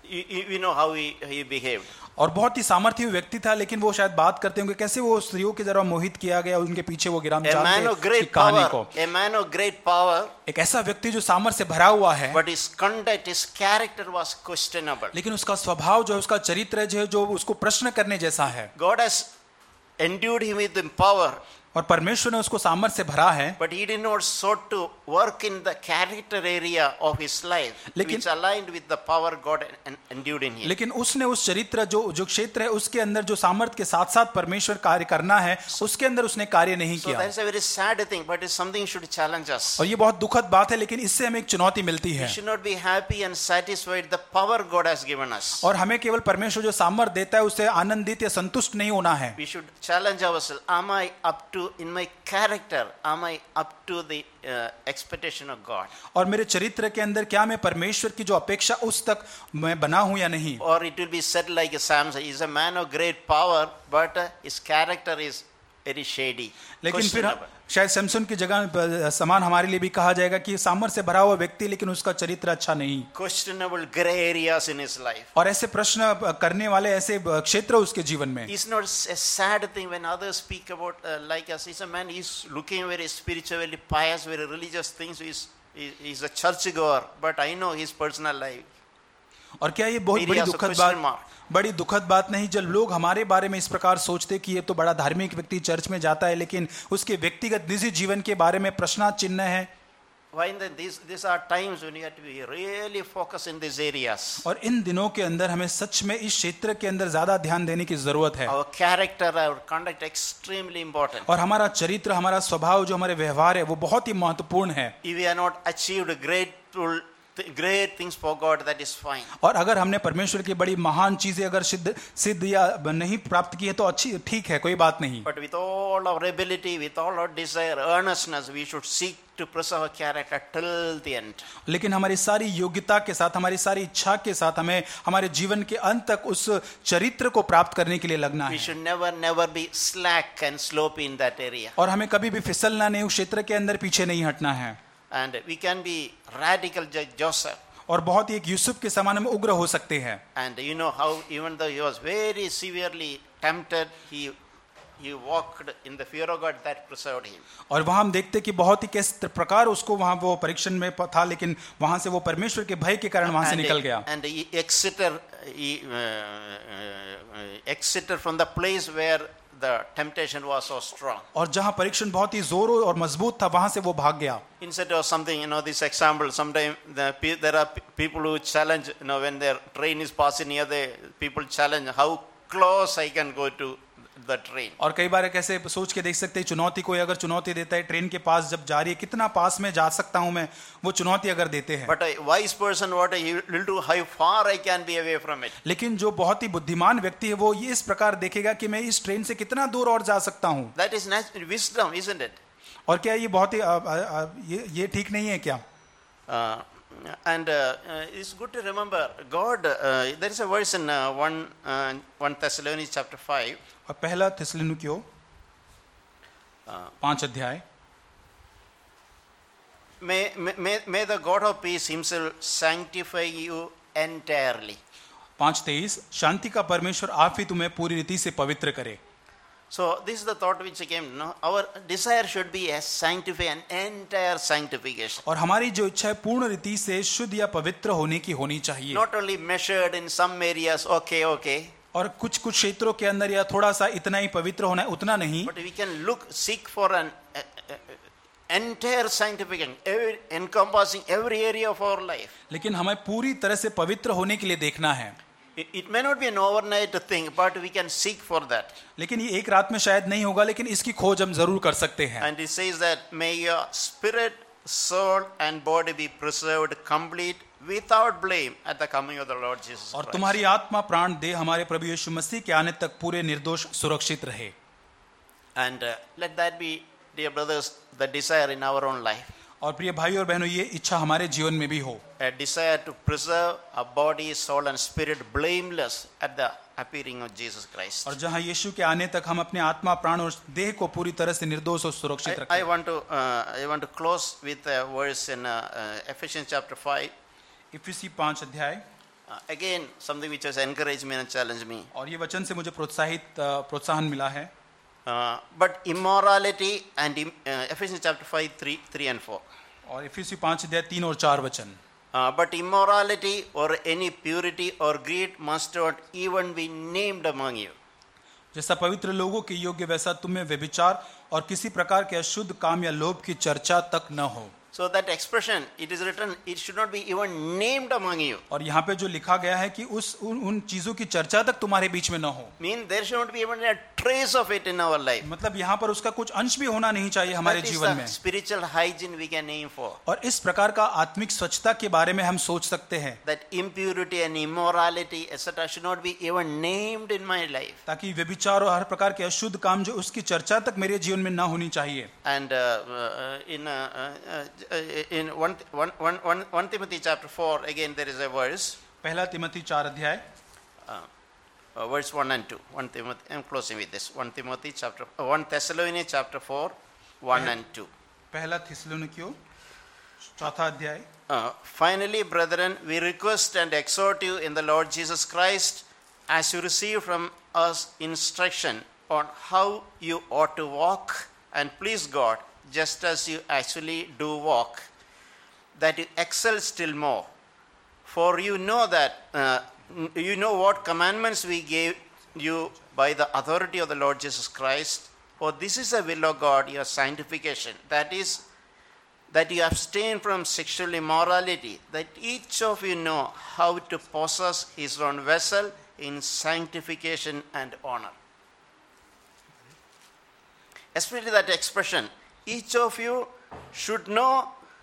we know how he behaved. और बहुत ही सामर्थ्य व्यक्ति था, लेकिन वो शायद बात करते होंगे कैसे वो स्त्रियों के जरा मोहित किया गया, उनके पीछे वो गिरा। A man of great power, a man of great power, एक ऐसा व्यक्ति जो सामर्थ्य से भरा हुआ है, but his conduct, his character was questionable. लेकिन उसका स्वभाव जो है, उसका चरित्र जो उसको प्रश्न करने जैसा है। God has endued him with power, और परमेश्वर ने उसको सामर्थ्य से भरा है, but he did not sought to work in the character area of his life, which aligned with the power God endued in him. लेकिन उसने उस चरित्र जो क्षेत्र है उसके अंदर जो सामर्थ्य के साथ साथ परमेश्वर कार्य करना है, उसके अंदर उसने कार्य नहीं So किया। that is a very sad thing, but it's something should challenge us. और ये बहुत दुखद बात है, लेकिन इससे हमें एक चुनौती मिलती है। We should not be happy and satisfied the power God has given us. और हमें केवल परमेश्वर जो सामर्थ्य देता है उससे आनंदित या संतुष्ट नहीं होना है। We should challenge ourselves. Am I up to, in my character, am I up to the expectation of God? और मेरे चरित्र के अंदर क्या मैं परमेश्वर की जो अपेक्षा उस तक मैं बना हूं या नहीं? Or it will be said like Samson, he is a man of great power, but his character is very shady. लेकिन फिर शायद सैमसन की जगह समान हमारे लिए भी कहा जाएगा कि सामर्थ्य से भरा हुआ व्यक्ति, लेकिन उसका चरित्र अच्छा नहीं। Questionable gray areas in his life. और ऐसे प्रश्न करने वाले ऐसे क्षेत्र उसके जीवन में। It's not a sad thing when others speak about like us. He's a man. He's looking very spiritually pious, very religious things. He's a churchgoer, but I know his personal life. और क्या ये बहुत बड़ी दुखद बात नहीं जब लोग हमारे बारे में इस प्रकार सोचते कि ये तो बड़ा धार्मिक व्यक्ति चर्च में जाता है, लेकिन उसके व्यक्तिगत निजी जीवन के बारे में प्रश्न चिन्ह है। Why these are times when you have to be really focused in these areas. और इन दिनों के अंदर हमें सच में इस क्षेत्र के अंदर ज्यादा ध्यान देने की जरूरत है। Our character, our conduct extremely important. और हमारा चरित्र, हमारा स्वभाव, जो हमारे व्यवहार है वो बहुत ही महत्वपूर्ण है। If we are not achieved great things for God, that is fine. और अगर हमने परमेश्वर की बड़ी महान चीजें अगर सिद्ध या नहीं प्राप्त की है तो अच्छी ठीक है, कोई बात नहीं। But with all our ability, with all our desire, earnestness, we should seek to preserve our character till the end. लेकिन हमारी सारी योग्यता के साथ, हमारी सारी इच्छा के साथ हमें हमारे जीवन के अंत तक उस चरित्र को प्राप्त करने के लिए लगना है। We should never be slack and sloppy in that area. और हमें कभी भी फिसलना नहीं, उस क्षेत्र के अंदर पीछे नहीं हटना है। And we can be radical Joseph. और बहुत ही एक यूसुफ के समान हम उग्र हो सकते हैं। And you know how even though he was very severely tempted, he walked in the fear of God that preserved him. और वहां हम देखते कि बहुत ही किस प्रकार उसको वहां वो परीक्षण में था, लेकिन वहां से वो परमेश्वर के भय के कारण वहां से निकल गया। And he exited from the place where the temptation was so strong. और जहां परीक्षण बहुत ही जोर और मजबूत था, वहां से वो भाग गया। Instead of something, this example, sometimes there are people who challenge, when their train is passing near, the people challenge how close I can go to the train. और कई बार कैसे सोच के देख सकते हैं, चुनौती कोई अगर चुनौती देता है, ट्रेन के पास जब जा रही है, कितना पास में जा सकता हूं मैं, वो चुनौती अगर देते हैं। But a wise person, what he will do, how far I can be away from it. लेकिन जो बहुत ही बुद्धिमान व्यक्ति है वो ये इस प्रकार देखेगा कि मैं इस ट्रेन से कितना दूर और जा सकता हूं। That is natural wisdom, isn't it? और क्या ये बहुत ही ये ठीक नहीं है क्या? And it's good to remember God. There is a verse in 1 Thessalonians chapter 5. और पहला थिस्सलुनीकियों 5 अध्याय। May the God of peace himself sanctify you entirely. 5:23 शांति का परमेश्वर आप ही तुम्हें पूरी रीति से पवित्र करे। So this is the thought which came. Our desire should be a sanctify, an entire sanctification. और हमारी जो इच्छा है पूर्ण रीति से शुद्ध या पवित्र होने की होनी चाहिए। Not only measured in some areas, okay. और कुछ क्षेत्रों के अंदर या थोड़ा सा इतना ही पवित्र होना है, उतना नहीं। But we can seek for an entire sanctification, encompassing every area of our life. लेकिन हमें पूरी तरह से पवित्र होने के लिए देखना है। It may not be an overnight thing, but we can seek for that. लेकिन ये एक रात में शायद नहीं होगा, लेकिन इसकी खोज हम जरूर कर सकते हैं। And it says that may your spirit, soul and body be preserved complete without blame at the coming of the Lord Jesus Christ. और तुम्हारी आत्मा प्राण देह हमारे प्रभु यीशु मसीह के आने तक पूरे निर्दोष सुरक्षित रहे। And let that be, dear brothers, the desire in our own life. और प्रिय भाई और बहनों, ये इच्छा हमारे जीवन में भी हो। A desire to preserve our body, soul and spirit blameless at the appearing of Jesus Christ. और जहां यीशु के आने तक हम अपने आत्मा प्राण और देह को पूरी तरह से निर्दोष और सुरक्षित रखें। I want to close with a verse in Ephesians chapter 5. इफिसी 5 अध्याय Again, something which has encouraged me and challenged me. और ये वचन से मुझे प्रोत्साहन मिला है. But immorality and Ephesians chapter 5, 3 and 4. और इफिसी 5 अध्याय 3 और 4 वचन. But immorality or any purity or greed must not even be named among you. जैसा पवित्र लोगों के योग्य वैसा तुम में व्यभिचार और किसी प्रकार के अशुद्ध काम या लोभ की चर्चा तक न हो. So that expression, it is written, it should not be even named among you. और यहाँ पे जो लिखा गया है कि उन चीजों की चर्चा तक तुम्हारे बीच में न हो. Mean there should not be even a trace of it in our life. मतलब यहाँ पर उसका कुछ अंश भी होना नहीं चाहिए हमारे जीवन में. Spiritual hygiene we can aim for. और इस प्रकार का आत्मिक स्वच्छता के बारे में हम सोच सकते हैं. That impurity and immorality etc. should not be even named in my life. ताकि व्यभिचार और हर प्रकार के अशुद्ध काम जो उसकी चर्चा तक मेरे जीवन में ना होनी चाहिए. And in 1 Timothy chapter 4 again there is a verse. पहला तिमोथी 4 अध्याय verse 1 and 2. 1 Timothy, I'm closing with this. 1 Thessalonians chapter 4 1 and 2. पहला थिस्सलुनीकियों चौथा अध्याय. Finally, brethren, we request and exhort you in the Lord Jesus Christ, as you receive from us instruction on how you ought to walk and please God, just as you actually do walk, that you excel still more. For you know that you know what commandments we gave you by the authority of the Lord Jesus Christ. For this is the will of God, your sanctification. That is, that you abstain from sexual immorality, that each of you know how to possess his own vessel in sanctification and honor. Especially that expression, each of you should know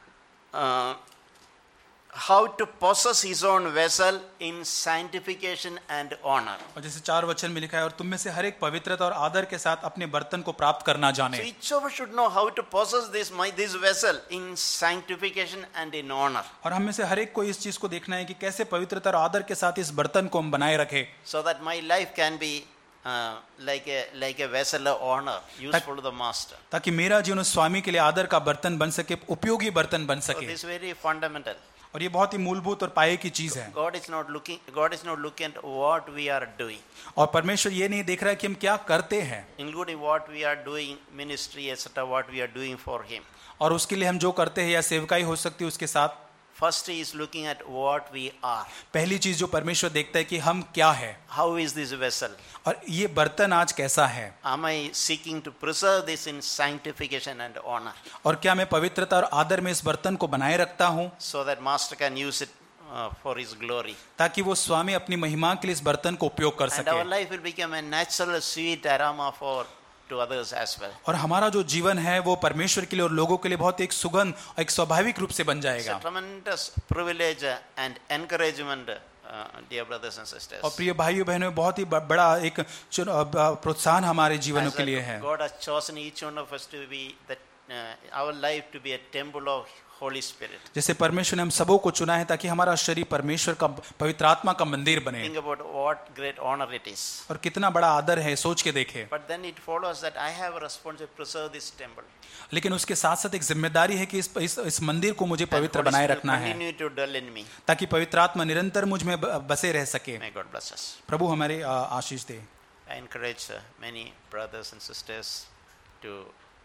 how to possess his own vessel in sanctification and honor. और जैसे 4 वचन में लिखा है और तुम में से हर एक पवित्रता और आदर के साथ अपने बर्तन को प्राप्त करना जाने. So each of us should know how to possess this vessel in sanctification and in honor. और हम में से हर एक को इस चीज को देखना है कि कैसे पवित्रता और आदर के साथ इस बर्तन को हम बनाए रखें. So that my life can be like a vessel of honor, useful to the master. ताकि मेरा जीवन उस स्वामी के लिए आदर का बर्तन बन सके, उपयोगी बर्तन बन So सके. this is very fundamental. और ये बहुत ही मूलभूत और पाए की चीज है. God is not looking at what we are doing, और परमेश्वर ये नहीं देख रहा है कि हम क्या करते हैं, including what we are doing ministry etc. what we are doing for him. और उसके लिए हम जो करते हैं या सेवकाई हो सकती है उसके साथ. First he is looking at what we are. पहली चीज जो परमेश्वर देखता है कि हम क्या है. How is this vessel? और ये बर्तन आज कैसा है. Am I seeking to preserve this in sanctification and honor? और क्या मैं पवित्रता और आदर में इस बर्तन को बनाए रखता हूँ So that master can use it for his glory. ताकि वो स्वामी अपनी महिमा के लिए इस बर्तन को उपयोग कर And our सके. life will become a natural sweet aroma to others as well. और हमारा जो जीवन है वो परमेश्वर के लिए और लोगों के लिए बहुत एक सुगंध और एक स्वाभाविक रूप से बन It's a जाएगा. tremendous privilege and encouragement, dear brothers and sisters. और प्रिय भाइयों बहनों, बहुत ही बड़ा एक प्रोत्साहन हमारे जीवनों As के लिए है. God has chosen each one of us to be our life to be a temple of Holy Spirit. जैसे परमेश्वर ने हम सबों को चुना है ताकि हमारा शरीर परमेश्वर का पवित्र आत्मा का मंदिर बने. Think about what great honor it is. और कितना बड़ा आदर है, सोच के देखे. But then it follows that I have a responsibility to preserve this temple. लेकिन उसके साथ साथ एक जिम्मेदारी है कि इस मंदिर को मुझे पवित्र And Holy बनाए Spirit रखना है continue to dwell in me. ताकि पवित्र आत्मा निरंतर मुझ में बसे रह सके. May God bless us. प्रभु हमारे आशीष दे. I encourage many brothers and sisters to.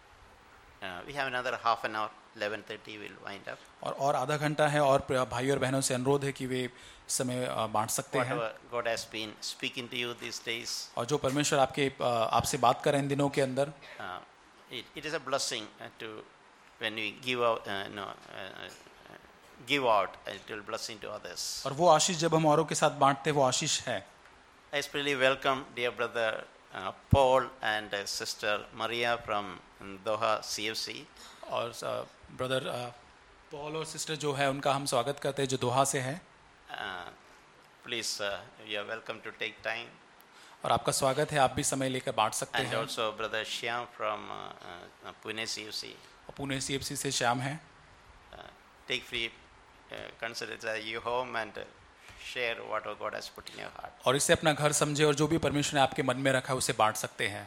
We have another half an hour. 11:30 we'll wind up. और आधा घंटा है और भाइयों और बहनों से अनुरोध है कि वे समय बांट सकते हैं. Whatever God has been speaking to you these days. और जो परमेश्वर आपसे बात कर रहे हैं इन दिनों के अंदर, it is a blessing to when we give out it will blessing to others. और वो आशीष जब हम औरों के साथ बांटते हैं वो आशीष है. I especially welcome dear brother Paul and sister Maria from Doha CFC. और ब्रदर पॉल और सिस्टर जो है उनका हम स्वागत करते हैं जो दोहा से है. Please you are welcome to take time. और आपका स्वागत है, आप भी समय लेकर बांट सकते And हैं. also brother Shyam from Pune CFC. Pune CFC से श्याम है. Take free, consider it as your home and share what God has put in your heart. और इसे अपना घर समझे और जो भी परमेश्वर ने आपके मन में रखा है उसे बांट सकते हैं.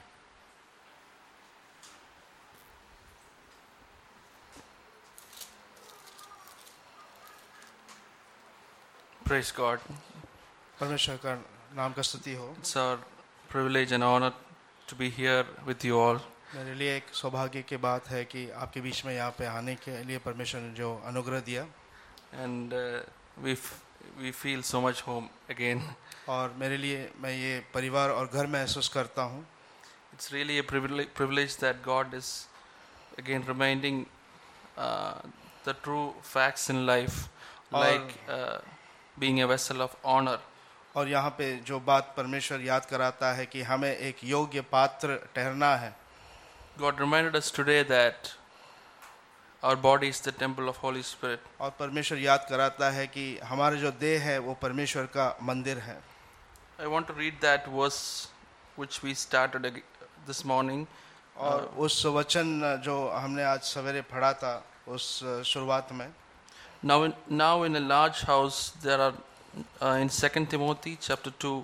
Praise God. परमेश्वर का नाम का स्तुति हो। It's our privilege and honor to be here with you all. मेरे लिए एक सौभाग्य की बात है कि आपके बीच में यहाँ पे आने के लिए परमेश्वर ने जो अनुग्रह दिया, And we feel so much home again. और मेरे लिए मैं ये परिवार और घर महसूस करता हूँ। It's really a privilege that God is again reminding the true facts in life, like being a vessel of honor. और यहाँ पे जो बात परमेश्वर याद कराता है कि हमें एक योग्य पात्र ठहरना है। God reminded us today that our body is the temple of Holy Spirit. और परमेश्वर याद कराता है कि हमारा जो देह है वो परमेश्वर का मंदिर है। I want to read that verse which we started this morning. और उस वचन जो हमने आज सवेरे पढ़ा था उस शुरुआत में, Now in a large house there are in 2 Timothy chapter 2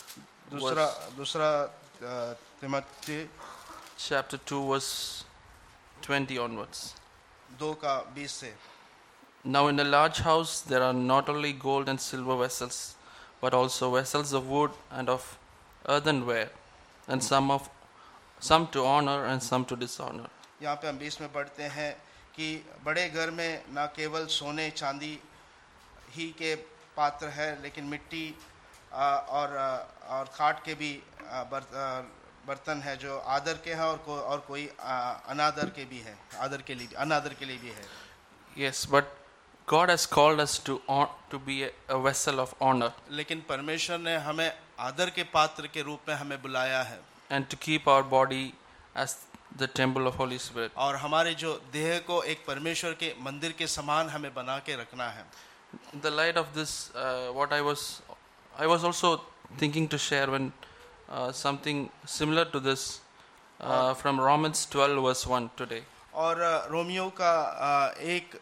दूसरा तिमोथी chapter 2 verse 20 onwards. 2:20 से, Now in a large house there are not only gold and silver vessels, but also vessels of wood and of earthenware, and some to honor and some to dishonor. यहाँ पे हम 20 में पढ़ते हैं कि बड़े घर में न केवल सोने चांदी ही के पात्र है, लेकिन मिट्टी और काठ के भी बर्तन है जो आदर के हैं और कोई अनादर के भी है, अनादर के लिए भी है। Yes, but God has called us to be a vessel of honor, लेकिन परमेश्वर ने हमें आदर के पात्र के रूप में हमें बुलाया है, and to keep our body as the temple of Holy Spirit. और हमारे जो देह को एक परमेश्वर के मंदिर के समान हमें बना के रखना है। In the light of this, what I was also thinking to share when something similar to this from Romans 12 verse 1 today. और रोमियो का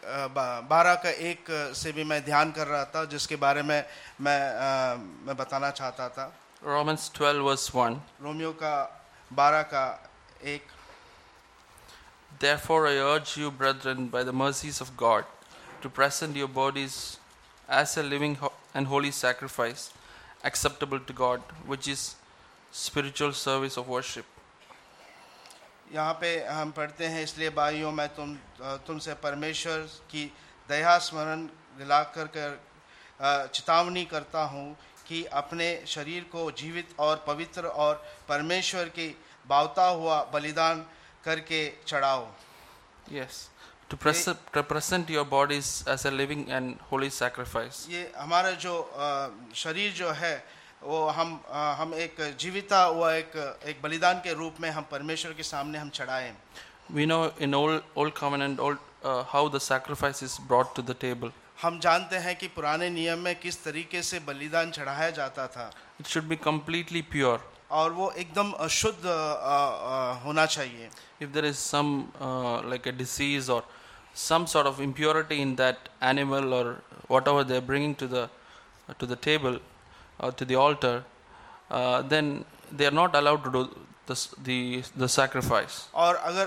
12:1 से भी मैं ध्यान कर रहा था, जिसके बारे में मैं बताना चाहता था। Romans 12 verse 1. रोमियो का 12:1, Therefore I urge you, brethren, by the mercies of God, to present your bodies as a living and holy sacrifice, acceptable to God, which is spiritual service of worship. यहाँ पे हम पढ़ते हैं, इसलिए भाइयों मैं तुमसे परमेश्वर की दया स्मरण दिलाकर चेतावनी करता हूँ कि अपने शरीर को जीवित और पवित्र और परमेश्वर की भावता हुआ बलिदान करके चढ़ाओ। Yes, to present your bodies as a living and holy sacrifice. ये हमारा जो शरीर जो है वो हम एक जीविता हुआ एक बलिदान के रूप में हम परमेश्वर के सामने हम चढ़ाएं। We know in old covenant how the sacrifice is brought to the table. हम जानते हैं कि पुराने नियम में किस तरीके से बलिदान चढ़ाया जाता था। It should be completely pure. और वो एकदम शुद्ध होना चाहिए। If there is some like a disease or some sort of impurity in that animal or whatever they are bringing to the table or to the altar, then they are not allowed to do the sacrifice. और अगर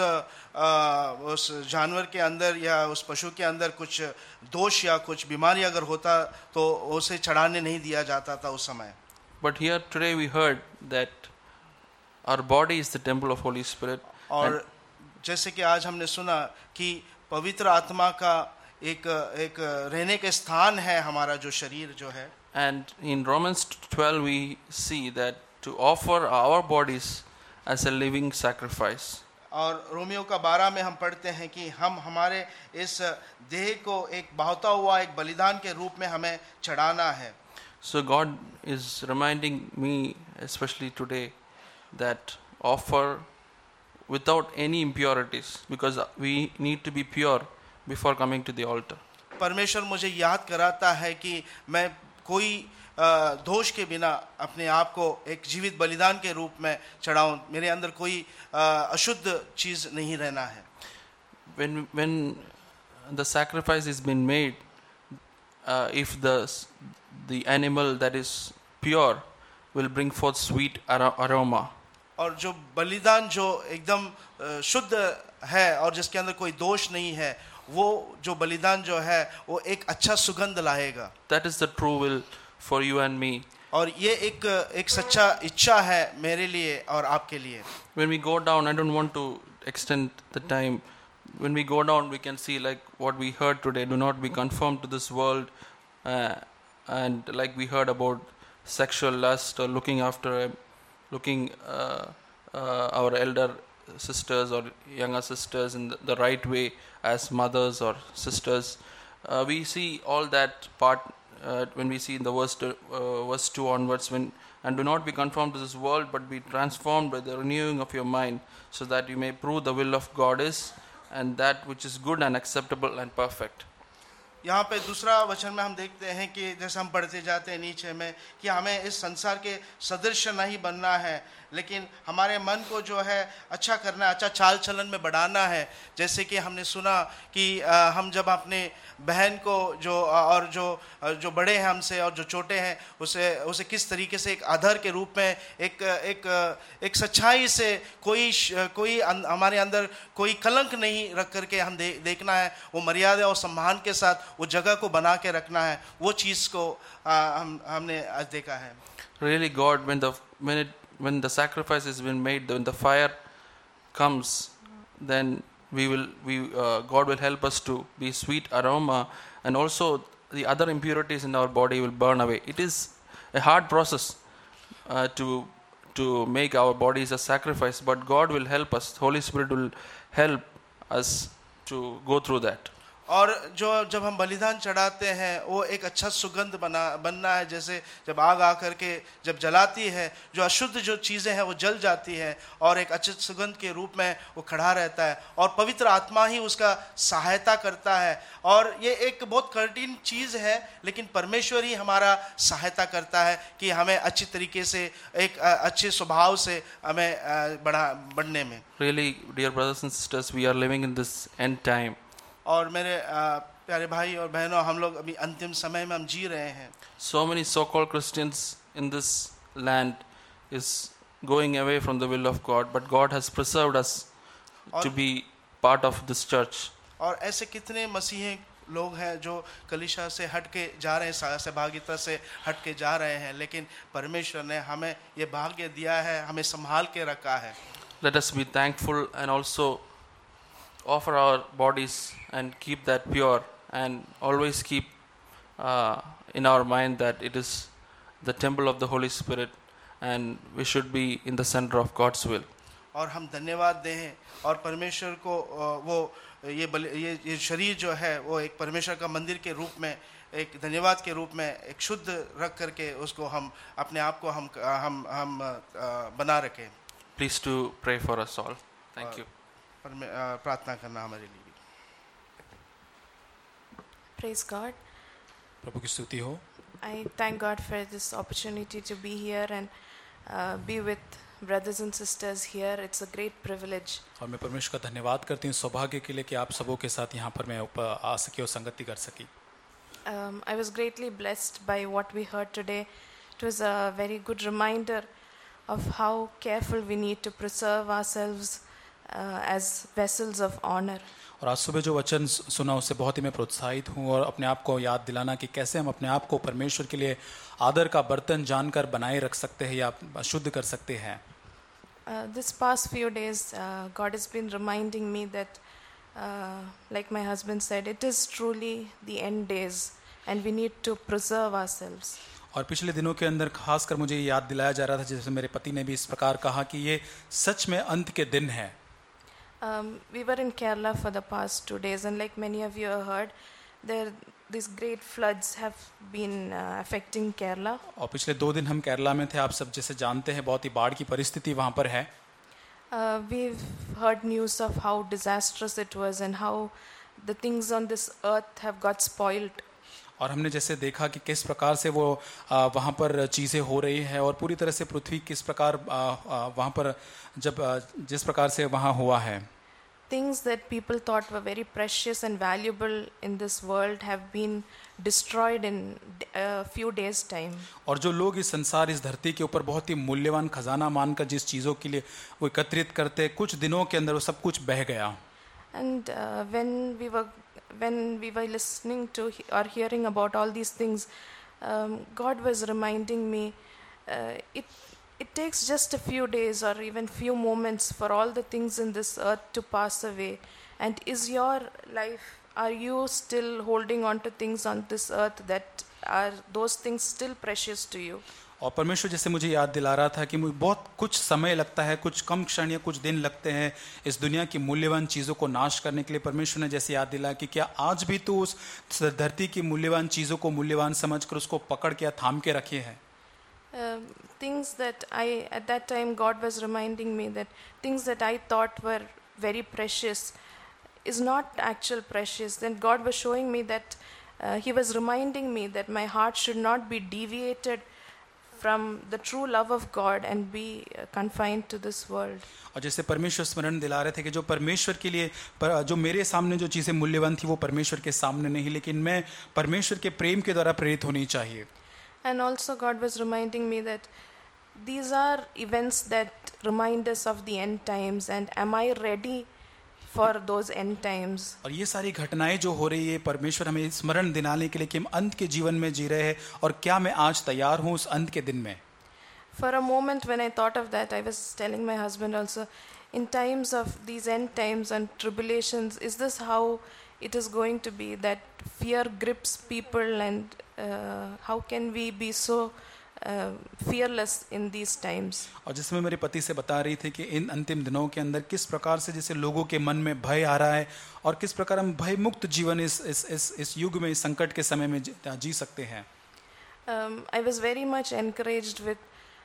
उस जानवर के अंदर या उस पशु के अंदर कुछ दोष या कुछ बीमारी अगर होता तो उसे चढ़ाने नहीं दिया जाता था उस समय। But here today we heard that our body is the temple of Holy Spirit. और जैसे कि आज हमने सुना कि पवित्र आत्मा का एक रहने के स्थान है हमारा जो शरीर जो है। And in Romans 12 we see that to offer our bodies as a living sacrifice. और रोमियो का 12 में हम पढ़ते हैं कि हम हमारे इस देह को एक भावता हुआ एक बलिदान के रूप में हमें चढ़ाना है। So God is reminding me especially today that offer without any impurities, because we need to be pure before coming to the altar. परमेश्वर मुझे याद कराता है कि मैं कोई दोष के बिना अपने आप को एक जीवित बलिदान के रूप में चढ़ाऊं, मेरे अंदर कोई अशुद्ध चीज नहीं रहना है। When the sacrifice is been made, if the animal that is pure will bring forth sweet aroma. और जो बलिदान जो एकदम शुद्ध है और जिसके अंदर कोई दोष नहीं है, वो जो बलिदान जो है वो एक अच्छा सुगंध लाएगा। That is the true will for you and me. और ये एक सच्चा इच्छा है मेरे लिए और आपके लिए. When we go down, I don't want to extend the time. When we go down, we can see like what we heard today. Do not be conformed to this world, and like we heard about sexual lust or looking after, our elder sisters or younger sisters in the right way as mothers or sisters. We see all that part when we see in the verse 2 onwards. And do not be conformed to this world, but be transformed by the renewing of your mind, so that you may prove the will of God is, and that which is good and acceptable and perfect. यहाँ पे दूसरा वचन में हम देखते हैं कि जैसे हम पढ़ते जाते हैं नीचे में कि हमें इस संसार के सदृश नहीं बनना है, लेकिन हमारे मन को जो है अच्छा करना है, अच्छा चाल चलन में बढ़ाना है. जैसे कि हमने सुना कि हम जब अपने बहन को जो बड़े हैं हमसे और जो छोटे हैं उसे किस तरीके से एक आदर के रूप में एक सच्चाई से कोई हमारे अंदर कोई कलंक नहीं रख करके हम देखना है, वो मर्यादा और सम्मान के साथ वो जगह को बना के रखना है. वो चीज़ को हमने आज देखा है. Really, God, when the sacrifice has been made, when the fire comes, then God will help us to be sweet aroma, and also the other impurities in our body will burn away. It is a hard process to make our bodies a sacrifice, but God will help us. Holy Spirit will help us to go through that. और जब हम बलिदान चढ़ाते हैं वो एक अच्छा सुगंध बनना है. जैसे जब आग आकर के जब जलाती है, जो अशुद्ध जो चीज़ें हैं वो जल जाती है और एक अच्छे सुगंध के रूप में वो खड़ा रहता है, और पवित्र आत्मा ही उसका सहायता करता है. और ये एक बहुत कठिन चीज़ है, लेकिन परमेश्वर ही हमारा सहायता करता है कि हमें अच्छी तरीके से एक अच्छे स्वभाव से हमें बढ़ने में. Really, dear brothers and sisters, we are living in this end time. और मेरे प्यारे भाई और बहनों, हम लोग अभी अंतिम समय में हम जी रहे हैं. So many so-called Christians in this land is going away from the will of God, but God has preserved us to be part of this church. और ऐसे कितने मसीही लोग हैं जो कलीसिया से हट के जा रहे हैं, सहभागिता से हट के जा रहे हैं, लेकिन परमेश्वर ने हमें ये भाग्य दिया है, हमें संभाल के रखा है. Let us be thankful and also offer our bodies and keep that pure, and always keep in our mind that it is the temple of the Holy Spirit, and we should be in the center of God's will. और हम धन्यवाद दें और परमेश्वर को वो ये शरीर जो है वो एक परमेश्वर का मंदिर के रूप में, एक धन्यवाद के रूप में एक शुद्ध रख करके उसको हम अपने आप को हम बना रखें. Please to pray for us all. Thank you. प्रार्थना करना हमारे लिए. Praise God. प्रभु की स्तुति हो. I thank God for this opportunity to be here and be with brothers and sisters here. It's a great privilege. और मैं परमेश्वर का धन्यवाद करती हूँ सौभाग्य के लिए कि आप सबों के साथ यहाँ पर मैं आ सकी और संगति कर सकी. I was greatly blessed by what we heard today. It was a very good reminder of how careful we need to preserve ourselves as vessels of honor. और आज सुबह जो वचन सुना उससे बहुत ही मैं प्रोत्साहित हूँ, और अपने आप को याद दिलाना कि कैसे हम अपने आप को परमेश्वर के लिए आदर का बर्तन जानकर बनाए रख सकते हैं या शुद्ध कर सकते हैं. This past few days, God has been reminding me that, like my husband said, it is truly the end days and we need to preserve ourselves. और पिछले दिनों के अंदर खासकर मुझे याद दिलाया जा रहा था, जैसे मेरे पति ने भी इस प्रकार कहा कि ये सच में अंत के दिन है. We were in Kerala for the past 2 days, and like many of you have heard, these great floods have been affecting Kerala. और पिछले 2 दिन हम केरला में थे. आप सब जैसे जानते हैं बहुत ही बाढ़ की परिस्थिति वहाँ पर है. We've heard news of how disastrous it was and how the things on this earth have got spoiled. और हमने जैसे देखा कि किस प्रकार से वो वहाँ पर चीज़ें हो रही है, और पूरी तरह से पृथ्वी किस प्रकार वहाँ पर जिस प्रकार से वहाँ हुआ है. Things that people thought were very precious and valuable in this world have been destroyed in a few days' time. और जो लोग इस संसार, इस धरती के ऊपर बहुत ही मूल्यवान खजाना मानकर जिस चीज़ों के लिए वो एकत्रित करते, कुछ दिनों के अंदर वो सब कुछ बह गया. And when we were listening to or hearing about all these things, God was reminding me, it takes just a few days or even few moments for all the things in this earth to pass away. And is your life, are you still holding on to things on this earth that are those things still precious to you? और परमेश्वर जैसे मुझे याद दिला रहा था कि मुझे बहुत कुछ समय लगता है, कुछ कम क्षण या कुछ दिन लगते हैं इस दुनिया की मूल्यवान चीज़ों को नाश करने के लिए। परमेश्वर ने जैसे याद दिलाया कि क्या आज भी तू उस धरती की मूल्यवान चीज़ों को मूल्यवान समझकर उसको पकड़ के या थाम के रखे हैं? Things that at that time God was reminding me that things that I thought were very precious is not actual precious. Then God was showing me that He was reminding me that my heart should not be deviated from the true love of God and be confined to this world. और जैसे परमेश्वर स्मरण दिला रहे थे कि जो परमेश्वर के लिए जो मेरे सामने जो चीज़ें मूल्यवान थी वो परमेश्वर के सामने नहीं, लेकिन मैं परमेश्वर के प्रेम के द्वारा प्रेरित होनी चाहिए। And also God was reminding me that these are events that remind us of the end times, and am I ready for those end times? और ये सारी घटनाएं जो हो रही है परमेश्वर हमें स्मरण दिलाने के लिए कि हम अंत के जीवन में जी रहे हैं, और क्या मैं आज तैयार हूँ उस अंत के दिन में? For a moment when I thought of that, I was telling my husband also, in times of these end times and tribulations, is this how it is going to be, that fear grips people, and how can we be so fearless in these times? और जिसमें मेरे पति से बता रही थी कि इन अंतिम दिनों के अंदर किस प्रकार से जैसे लोगों के मन में भय आ रहा है और किस प्रकार हम भय मुक्त जीवन इस युग में, इस संकट के समय में जी सकते हैं। I was very much encouraged with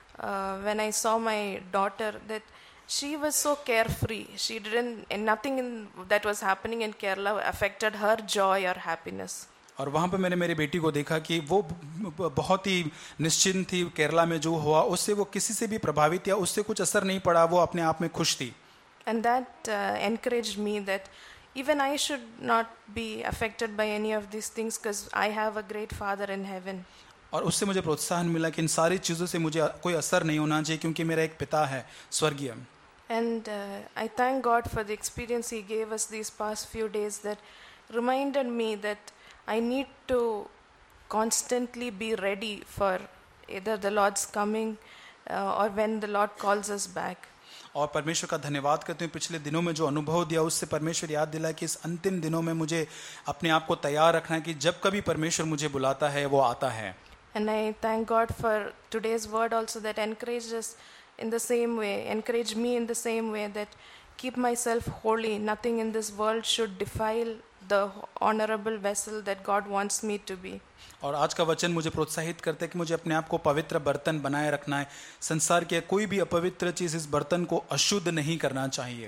when I saw my daughter that she was so carefree. She didn't, and nothing that was happening in Kerala affected her joy or happiness. और वहाँ पे मैंने मेरी बेटी को देखा कि वो बहुत ही निश्चिंत थी। केरला में जो हुआ उससे वो किसी से भी प्रभावित या उससे कुछ असर नहीं पड़ा, वो अपने आप में खुश थी। And that encouraged me that even I should not be affected by any of these things because I have a great Father in heaven. और उससे मुझे प्रोत्साहन मिला कि इन सारी चीज़ों से मुझे कोई असर नहीं होना चाहिए क्योंकि मेरा एक पिता है स्वर्गीय। And I thank God for the experience He gave us these past few days that reminded me that I need to constantly be ready for either the Lord's coming or when the Lord calls us back. और परमेश्वर का धन्यवाद करते हैं, पिछले दिनों में जो अनुभव दिया उससे परमेश्वर याद दिला कि इस अंतिम दिनों में मुझे अपने आप को तैयार रखना है कि जब कभी परमेश्वर मुझे बुलाता है वो आता है। And I thank God for today's word also that encouraged us in the same way, encouraged me in the same way that keep myself holy. Nothing in this world should defile the honorable vessel that God wants me to be. और आज का वचन मुझे प्रोत्साहित करता है कि मुझे अपने आप को पवित्र बर्तन बनाए रखना है। संसार के कोई भी अपवित्र चीज़ इस बर्तन को अशुद्ध नहीं करना चाहिए।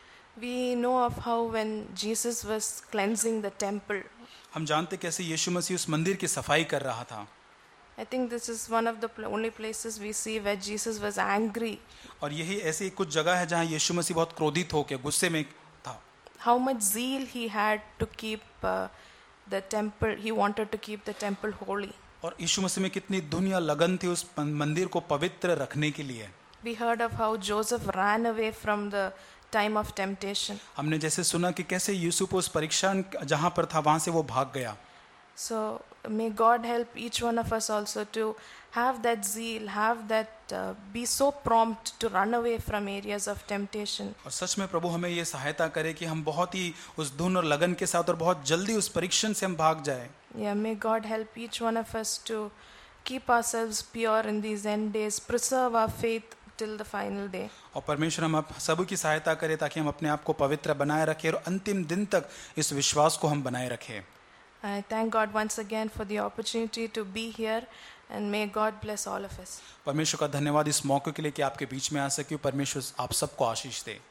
We know of how when Jesus was cleansing the temple. हम जानते कैसे यीशु मसीह उस मंदिर की सफाई कर रहा था। I think this is one of the only places we see where Jesus was angry. और यही ऐसी कुछ जगह है जहाँ यीशु मसीह बहुत क्रोधित होकर गुस्से में था। How much zeal he had to keep the temple. He wanted to keep the temple holy. और यीशु मसीह में कितनी धुन या लगन थी उस मंदिर को पवित्र रखने के लिए। We heard of how Joseph ran away from the time of temptation. हमने जैसे सुना कि कैसे यूसुफ उस परीक्षा जहाँ पर था वहाँ से वो भाग गया। So may God help each one of us also to have that zeal, have that be so prompt to run away from areas of temptation. और सच में प्रभु हमें ये सहायता करे कि हम बहुत ही उस धुन और लगन के साथ और बहुत जल्दी उस परीक्षण से हम भाग जाएं। Yeah, may God help each one of us to keep ourselves pure in these end days, preserve our faith till the final day. और परमेश्वर हम सब की सहायता करे ताकि हम अपने आप को पवित्र बनाए रखें और अंतिम दिन तक इस विश्वास को हम बनाए रखें। I thank God once again for the opportunity to be here, and may God bless all of us. परमेश्वर का धन्यवाद इस मौके के लिए कि आपके बीच में आ सके। परमेश्वर आप सबको आशीष दे।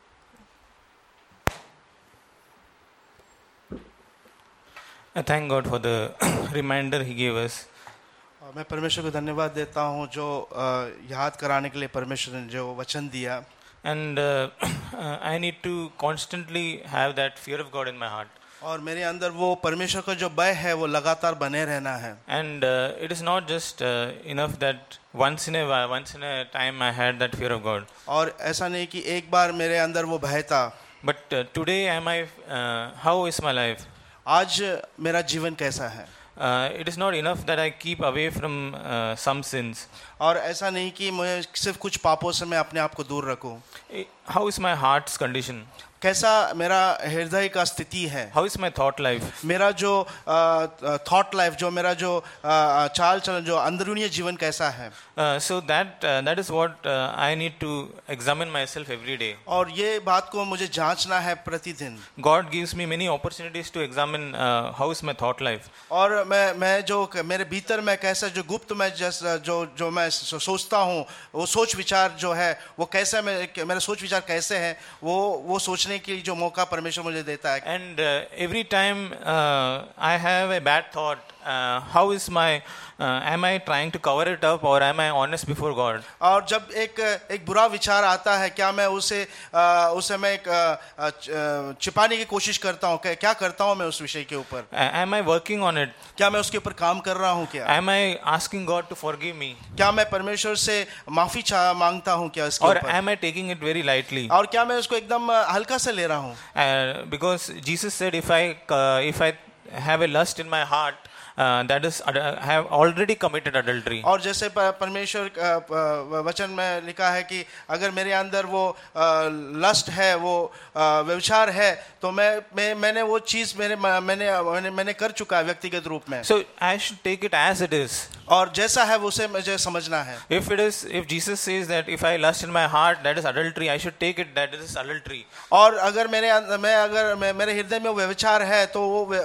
I thank God for the reminder He gave us. मैं परमेश्वर को धन्यवाद देता हूँ जो याद कराने के लिए परमेश्वर ने जो वचन दिया। And I need to constantly have that fear of God in my heart. और मेरे अंदर वो परमेश्वर का जो भय है वो लगातार बने रहना है। And it is not just enough that once in a time I had that fear of God. और ऐसा नहीं कि एक बार मेरे अंदर वो भय था। But today how is my life? आज मेरा जीवन कैसा है? it is not enough that I keep away from some sins. और ऐसा नहीं कि मैं सिर्फ कुछ पापों से मैं अपने आप को दूर रखूं। How is my heart's condition? कैसा मेरा हृदय का स्थिति है, How is my thought life? मेरा जो थॉट लाइफ, जो मेरा जो चाल चलन, जो अंदरूनी जीवन कैसा है। So that is what I need to examine myself every day. और ये बात को मुझे जांचना है प्रतिदिन। God gives me many opportunities to examine how is my thought life. और मैं जो मेरे भीतर में कैसा जो गुप्त में जो मैं सोचता हूँ, वो सोच विचार जो है वो कैसे, मेरे सोच विचार कैसे हैं, वो सोचने के लिए जो मौका परमेश्वर मुझे देता है। And every time I have a bad thought, how is my am I trying to cover it up or am I honest before God? और जब एक बुरा विचार आता है, क्या मैं उसे मैं छिपाने की कोशिश करता हूँ, क्या करता हूँ मैं उस विषय के ऊपर? Am I working on it? क्या मैं उसके ऊपर काम कर रहा हूँ क्या? Am I asking God to forgive me? क्या मैं परमेश्वर से माफी मांगता हूँ क्या इसके Or ऊपर? am I taking it very lightly? और क्या मैं उसको एकदम हल्का से ले रहा हूँ? Because Jesus said, if I have a lust in my heart, that is have already committed adultery. और जैसे परमेश्वर वचन में लिखा है कि अगर मेरे अंदर वो लस्ट है, वो व्यभिचार है, तो मैंने वो चीज मैंने कर चुका है व्यक्तिगत रूप में। So I should take it as it is. और जैसा है उसे मुझे समझना है। If Jesus says that if I lust in my heart, that is adultery, I should take it that it is adultery. और अगर मेरे हृदय में व्यभिचार है, तो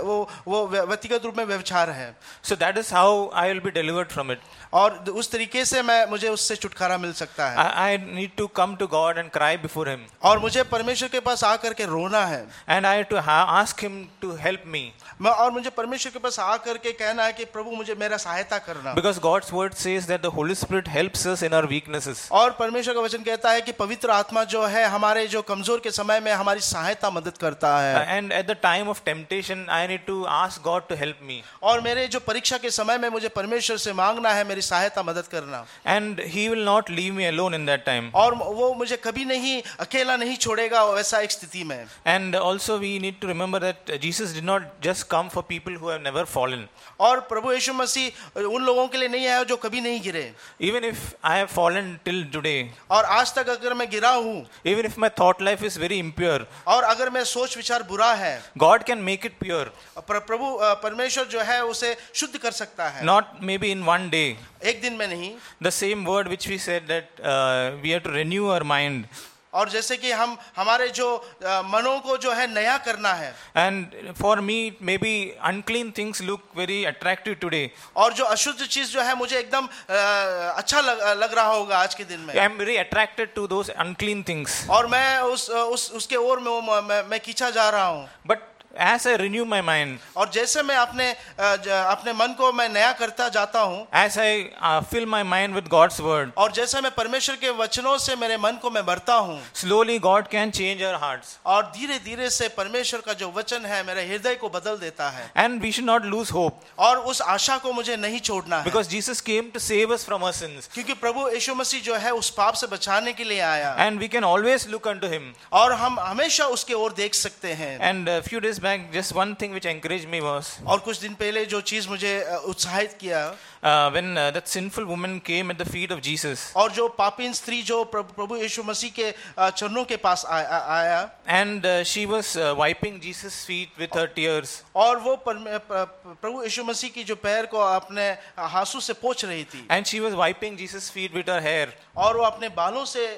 वो व्यक्तिगत रूप में व्यभिचार है। So that is how I will be delivered from it. और उस तरीके से मुझे उससे छुटकारा मिल सकता है। I need to come to God and cry before Him. और मुझे परमेश्वर के पास आकर के रोना है। And I have to ask Him to help me. और मुझे परमेश्वर के पास आकर के कहना है कि प्रभु मुझे मेरा सहायता करना। Because God's word says that the Holy Spirit helps us in our weaknesses. और परमेश्वर का वचन कहता है कि पवित्र आत्मा जो है हमारे जो कमजोर के समय में हमारी सहायता मदद करता है। And at the time of temptation, I need to ask God to help me. और मेरे जो परीक्षा के समय में मुझे परमेश्वर से मांगना है मेरी सहायता मदद करना। And He will not leave me alone in that time. और वो मुझे कभी नहीं अकेला नहीं छोड़ेगा वैसा एक स्थिति में। And also we need to remember that Jesus did not just come for people who have never fallen. और प्रभु यीशु मसीह उन लोगों के लिए नहीं आया जो कभी नहीं गिरे। Even if I have fallen till today, और आज तक अगर मैं गिरा हूँ, even if my thought life is very impure, और अगर मैं सोच विचार बुरा है, God can make it pure. प्रभु परमेश्वर जो है उसे शुद्ध कर सकता है। Not maybe in one day. एक दिन में नहीं। The same word which we said that we have to renew our mind. और जैसे कि हमारे जो मनों को जो है नया करना है। And for me maybe unclean things look very attractive today. और जो अशुद्ध चीज जो है मुझे एकदम अच्छा लग रहा होगा आज के दिन में। I am very attracted to those unclean things. और मैं उसके ओर मैं खींचा जा रहा हूँ। But as I renew my mind, और जैसे मैं अपने मन को मैं नया करता जाता हूँ, as I fill my mind with God's word, और जैसे मैं परमेश्वर के वचनों से मेरे मन को मैं भरता हूँ, slowly God can change our hearts. और धीरे धीरे से परमेश्वर का जो वचन है मेरे हृदय को बदल देता है। And we should not lose hope. और उस आशा को मुझे नहीं छोड़ना है। Because Jesus came to save us from our sins. क्योंकि प्रभु यीशु मसीह जो है उस पाप से बचाने के लिए आया। And we can always look unto Him. और हम हमेशा उसके ओर देख सकते हैं। And a few days back, just one thing which encouraged me was, और कुछ दिन पहले जो चीज मुझे उत्साहित किया, when that sinful woman came at the feet of Jesus. और जो पापीन स्त्री जो प्रभु यीशु मसीह के चरणों के पास आया, And she was wiping Jesus' feet with her tears. और वो प्रभु यीशु मसीह की जो पैर को अपने हाथों से पोंछ रही थी। And she was wiping Jesus' feet with her hair. और वो अपने बालों से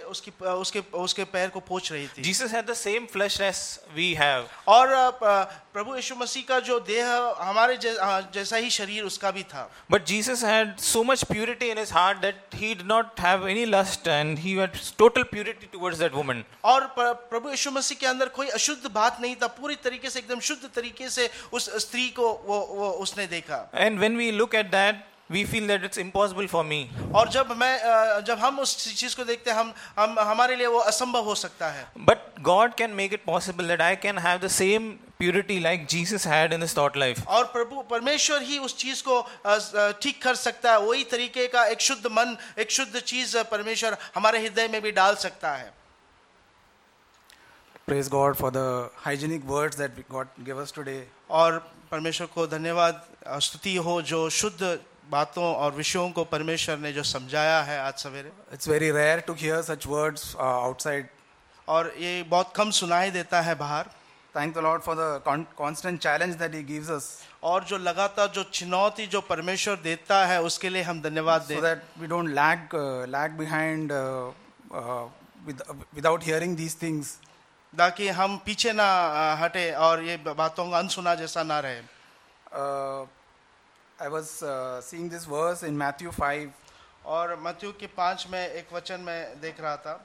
उसके पैर को पोंछ रही थी। Jesus had the same flesh as we have. और प्रभु यीशु मसीह का जो देह हमारे जैसा ही शरीर उसका भी था। But Jesus had so much purity in his heart that he did not have any lust and he had total purity towards that woman. और प्रभु यीशु मसीह के अंदर कोई अशुद्ध बात नहीं था, पूरी तरीके से एकदम शुद्ध तरीके से उस स्त्री को वो उसने देखा। And when we look at that, we feel that it's impossible for me. और जब हम उस चीज को देखते हैं, हमारे लिए वो असंभव हो सकता है। But God can make it possible that I can have the same purity like Jesus had in his thought life. और प्रभु परमेश्वर ही उस चीज को ठीक कर सकता है। वही तरीके का एक शुद्ध मन, एक शुद्ध चीज परमेश्वर हमारे हृदय में भी डाल सकता है। praise God for the hygienic words that God gave us today. और परमेश्वर को धन्यवाद स्तुति हो जो शुद्ध बातों और विषयों को परमेश्वर ने जो समझाया है आज सवेरे. It's very rare to hear such words outside. और ये बहुत कम सुनाई देता है बाहर. Thank the Lord for the constant challenge that He gives us, और जो लगातार जो चुनौती जो परमेश्वर देता है उसके लिए हम धन्यवाद so दें. that we don't lag behind without hearing these things. ताकि हम पीछे ना हटे और ये बातों का अनसुना जैसा ना रहे. I was seeing this verse in Matthew 5. और मत्ती के 5 में एक वचन में देख रहा था.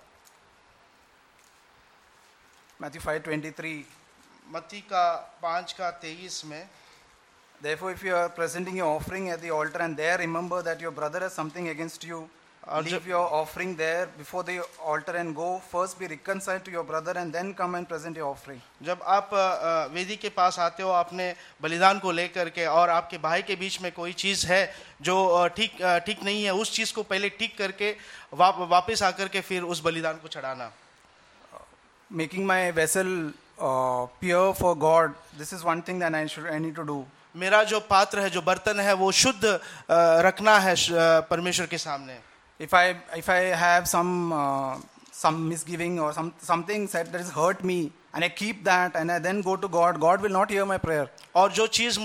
Matthew 5:23. मत्ती का 5 का 23 में. Therefore, if you are presenting your offering at the altar and there remember that your brother has something against you, leave your offering there before the altar and go first be reconciled to your brother and then come and present your offering. जब आप वेदी के पास आते हो अपने बलिदान को लेकर के और आपके भाई के बीच में कोई चीज़ है जो ठीक नहीं है, उस चीज़ को पहले ठीक करके वापस आकर के फिर उस बलिदान को चढ़ाना. Making my vessel pure for God, this is one thing that I need to do. मेरा जो पात्र है, जो बर्तन है, वो शुद्ध रखना है परमेश्वर के सामने. If I have some misgiving or something that has hurt me and I keep that and I then go to God, God will not hear my prayer. और जो चीज़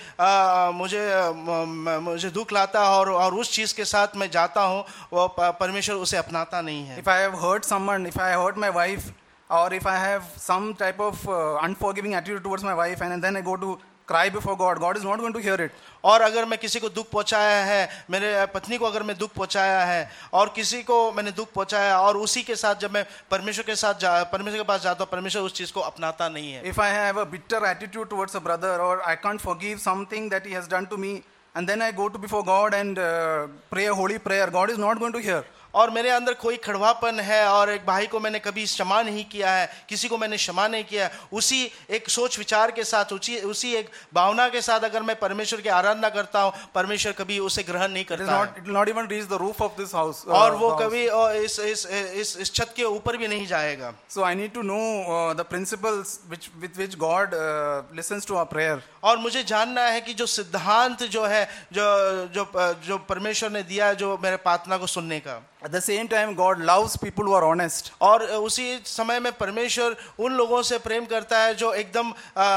मुझे दुख लाता है और उस चीज़ के साथ मैं जाता हूँ, वो परमेश्वर उसे अपनाता नहीं है. If I have hurt someone, if I hurt my wife, or if I have some type of unforgiving attitude towards my wife and then I go to cry before God, God is not going to hear it. और अगर मैं किसी को दुख पहुंचाया है, मेरे पत्नी को अगर मैं दुख पहुंचाया है और किसी को मैंने दुख पहुंचाया और उसी के साथ जब मैं परमेश्वर के पास जाता हूँ, परमेश्वर उस चीज को अपनाता नहीं है. If I have a bitter attitude towards a brother or I can't forgive something that he has done to me and then I go to before God and pray a holy prayer, God is not going to hear. और मेरे अंदर कोई खड़वापन है और एक भाई को मैंने कभी क्षमा नहीं किया है, किसी को मैंने क्षमा नहीं किया, उसी एक सोच विचार के साथ, उसी एक भावना के साथ अगर मैं परमेश्वर की आराधना करता हूँ, परमेश्वर कभी उसे ग्रहण नहीं करता है. It will not even reach the roof of this house. और वो कभी इस छत के ऊपर भी नहीं जाएगा. So I need to know the principles with which God listens to our prayer. और मुझे जानना है कि जो सिद्धांत जो है जो परमेश्वर ने दिया जो मेरे प्रार्थना को सुनने का. At the same time, God loves people who are honest. और उसी समय में परमेश्वर उन लोगों से प्रेम करता है जो एकदम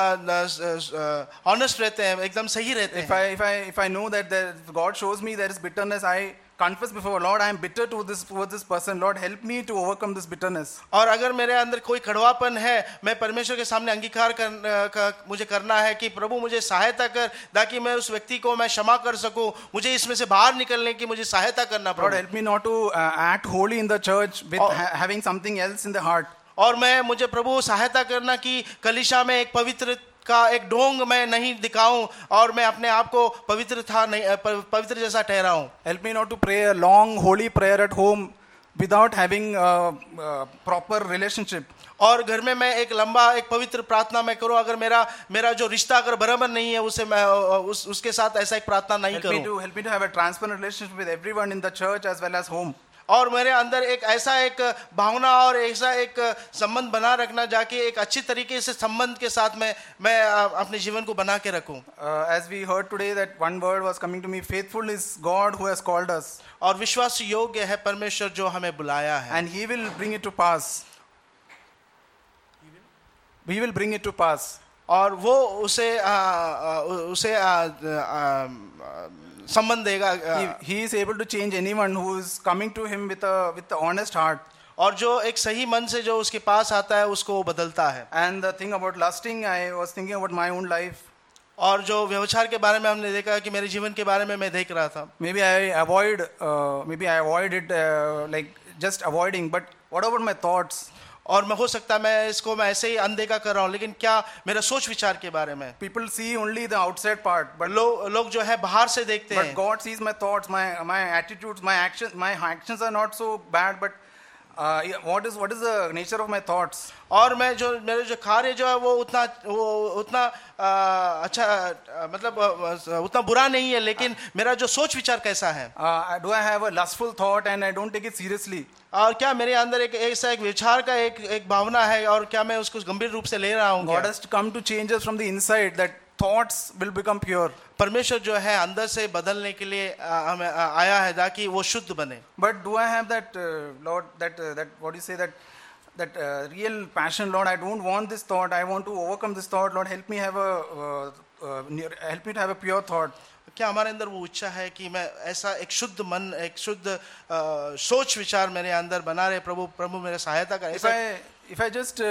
honest रहते हैं, एकदम सही रहते हैं. If I know that God shows me there is bitterness, I confess before Lord, I am bitter towards this person. Lord, help me to overcome this bitterness. और अगर मेरे अंदर कोई कड़वापन है, मैं परमेश्वर के सामने अंगीकार मुझे करना है कि प्रभु मुझे सहायता कर ताकि मैं उस व्यक्ति को मैं क्षमा कर सकूं, मुझे इसमें से बाहर निकलने की मुझे सहायता करना. Lord, help me not to act holy in the church with having something else in the heart. और मुझे प्रभु सहायता करना कि कलीसिया में एक पवित्र का एक ढोंग मैं नहीं दिखाऊं और मैं अपने आप को पवित्र जैसा ठहराऊं. Help me not to pray a long holy prayer at home without having a proper relationship. और घर में मैं एक लंबा एक पवित्र प्रार्थना मैं करूं अगर मेरा जो रिश्ता अगर बराबर नहीं है उसे मैं उसके साथ ऐसा एक प्रार्थना नहीं करूं. Help me to have a transparent relationship with everyone in the church as well as home. और मेरे अंदर ऐसा एक भावना और ऐसा एक संबंध बना रखना जाके एक अच्छी तरीके से संबंध के साथ मैं अपने जीवन को बना के रखूं. As we heard today that one word was coming to me, faithful is God who has called us. और विश्वास योग्य है परमेश्वर जो हमें बुलाया है. And He will bring it to pass. He will bring it to pass. और वो उसे संबंध देगा. He is able to change anyone who is coming to him with the honest heart. और जो एक सही मन से जो उसके पास आता है उसको वो बदलता है. And the thing about lusting, I was thinking about my own life. और जो व्यभिचार के बारे में हमने देखा कि मेरे जीवन के बारे में मैं देख रहा था. Maybe I avoid it like just avoiding. But what about my thoughts? और मैं हो सकता है मैं इसको मैं ऐसे ही अनदेखा कर रहा हूँ, लेकिन क्या मेरा सोच विचार के बारे में. People see only the outside part, but लोग जो है बाहर से देखते हैं. But God sees my thoughts, my attitudes, my actions are not so bad, but what is the nature of my thoughts? और मैं जो मेरे जो कार्य जो है वो उतना अच्छा मतलब उतना बुरा नहीं है, लेकिन मेरा जो सोच विचार कैसा है. Do I have a lustful thought and I don't take it seriously? और क्या मेरे अंदर एक ऐसा एक विचार का एक भावना है और क्या मैं उसको गंभीर रूप से ले रहा हूँ? God has come to change us from the inside, that thoughts will become pure. परमेश्वर जो है अंदर से बदलने के लिए हमें आया है ताकि वो शुद्ध बने. But do I have that, Lord, that what do you say, that real passion, Lord? I don't want this thought. I want to overcome this thought. Lord, help me have help me to have a pure thought. क्या हमारे अंदर वो इच्छा है कि मैं ऐसा एक शुद्ध मन, एक शुद्ध सोच विचार मेरे अंदर बना रहे? प्रभु मेरे सहायता करें. If I just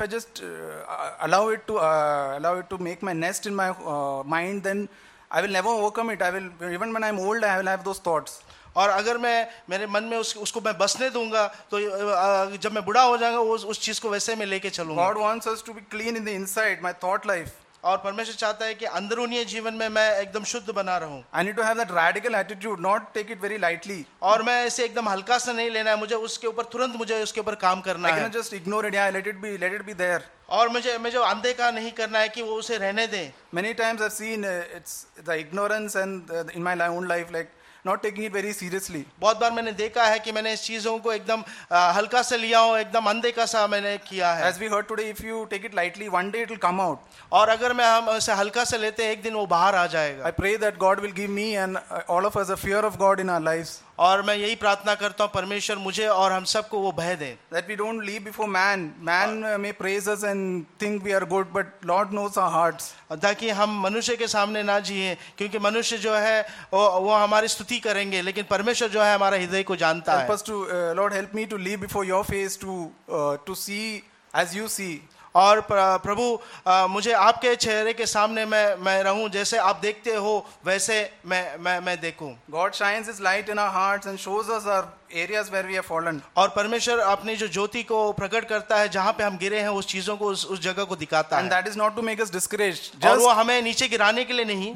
allow it to make my nest in my mind, then I will never overcome it. Even when I'm old, I will have those thoughts. और अगर मैं मेरे मन में उसको मैं बसने दूंगा तो जब मैं बुढ़ा हो जाऊंगा उस चीज को वैसे मैं लेके चलूंगा. God wants us to be clean in the inside, my thought life. और परमेश्वर चाहता है कि अंदरूनी जीवन में मैं एकदम शुद्ध बना रहूं. I need to have that radical attitude, not take it very lightly. और मैं ऐसे एकदम हल्का सा नहीं लेना है, मुझे उसके ऊपर तुरंत मुझे उसके ऊपर काम करना है. I cannot just ignore it. Yeah, let it be there. और मुझे अनदेखा नहीं करना है कि वो उसे रहने दे. Many times I've seen it's the ignorance and in my own life, like not taking it very seriously. बहुत बार मैंने देखा है कि मैंने इस चीजों को एकदम हल्का से लिया हूं, एकदम अनदेखा सा मैंने किया है. As we heard today, if you take it lightly, one day it will come out. और अगर हम उसे हल्का से लेते हैं, एक दिन वो बाहर आ जाएगा. I pray that God will give me and all of us a fear of God in our lives. और मैं यही प्रार्थना करता हूँ परमेश्वर मुझे और हम सबको वो भय दे. That we don't live before man. Man may praise us and think we are good, but Lord knows our hearts. ताकि हम मनुष्य के सामने ना जिए, क्योंकि मनुष्य जो है वो हमारी स्तुति करेंगे, लेकिन परमेश्वर जो है हमारा हृदय को जानता है. Help us to Lord, help me to live before your face, to see as you see. और प्रभु मुझे आपके चेहरे के सामने मैं रहूं, जैसे आप देखते हो वैसे मैं देखूं. God shines his light in our hearts and shows us our areas where we have fallen. और परमेश्वर अपनी जो ज्योति को प्रकट करता है, जहां पे हम गिरे हैं उस चीजों को उस जगह को दिखाता है. And that is not to make us discouraged. और वो हमें नीचे गिराने के लिए नहीं,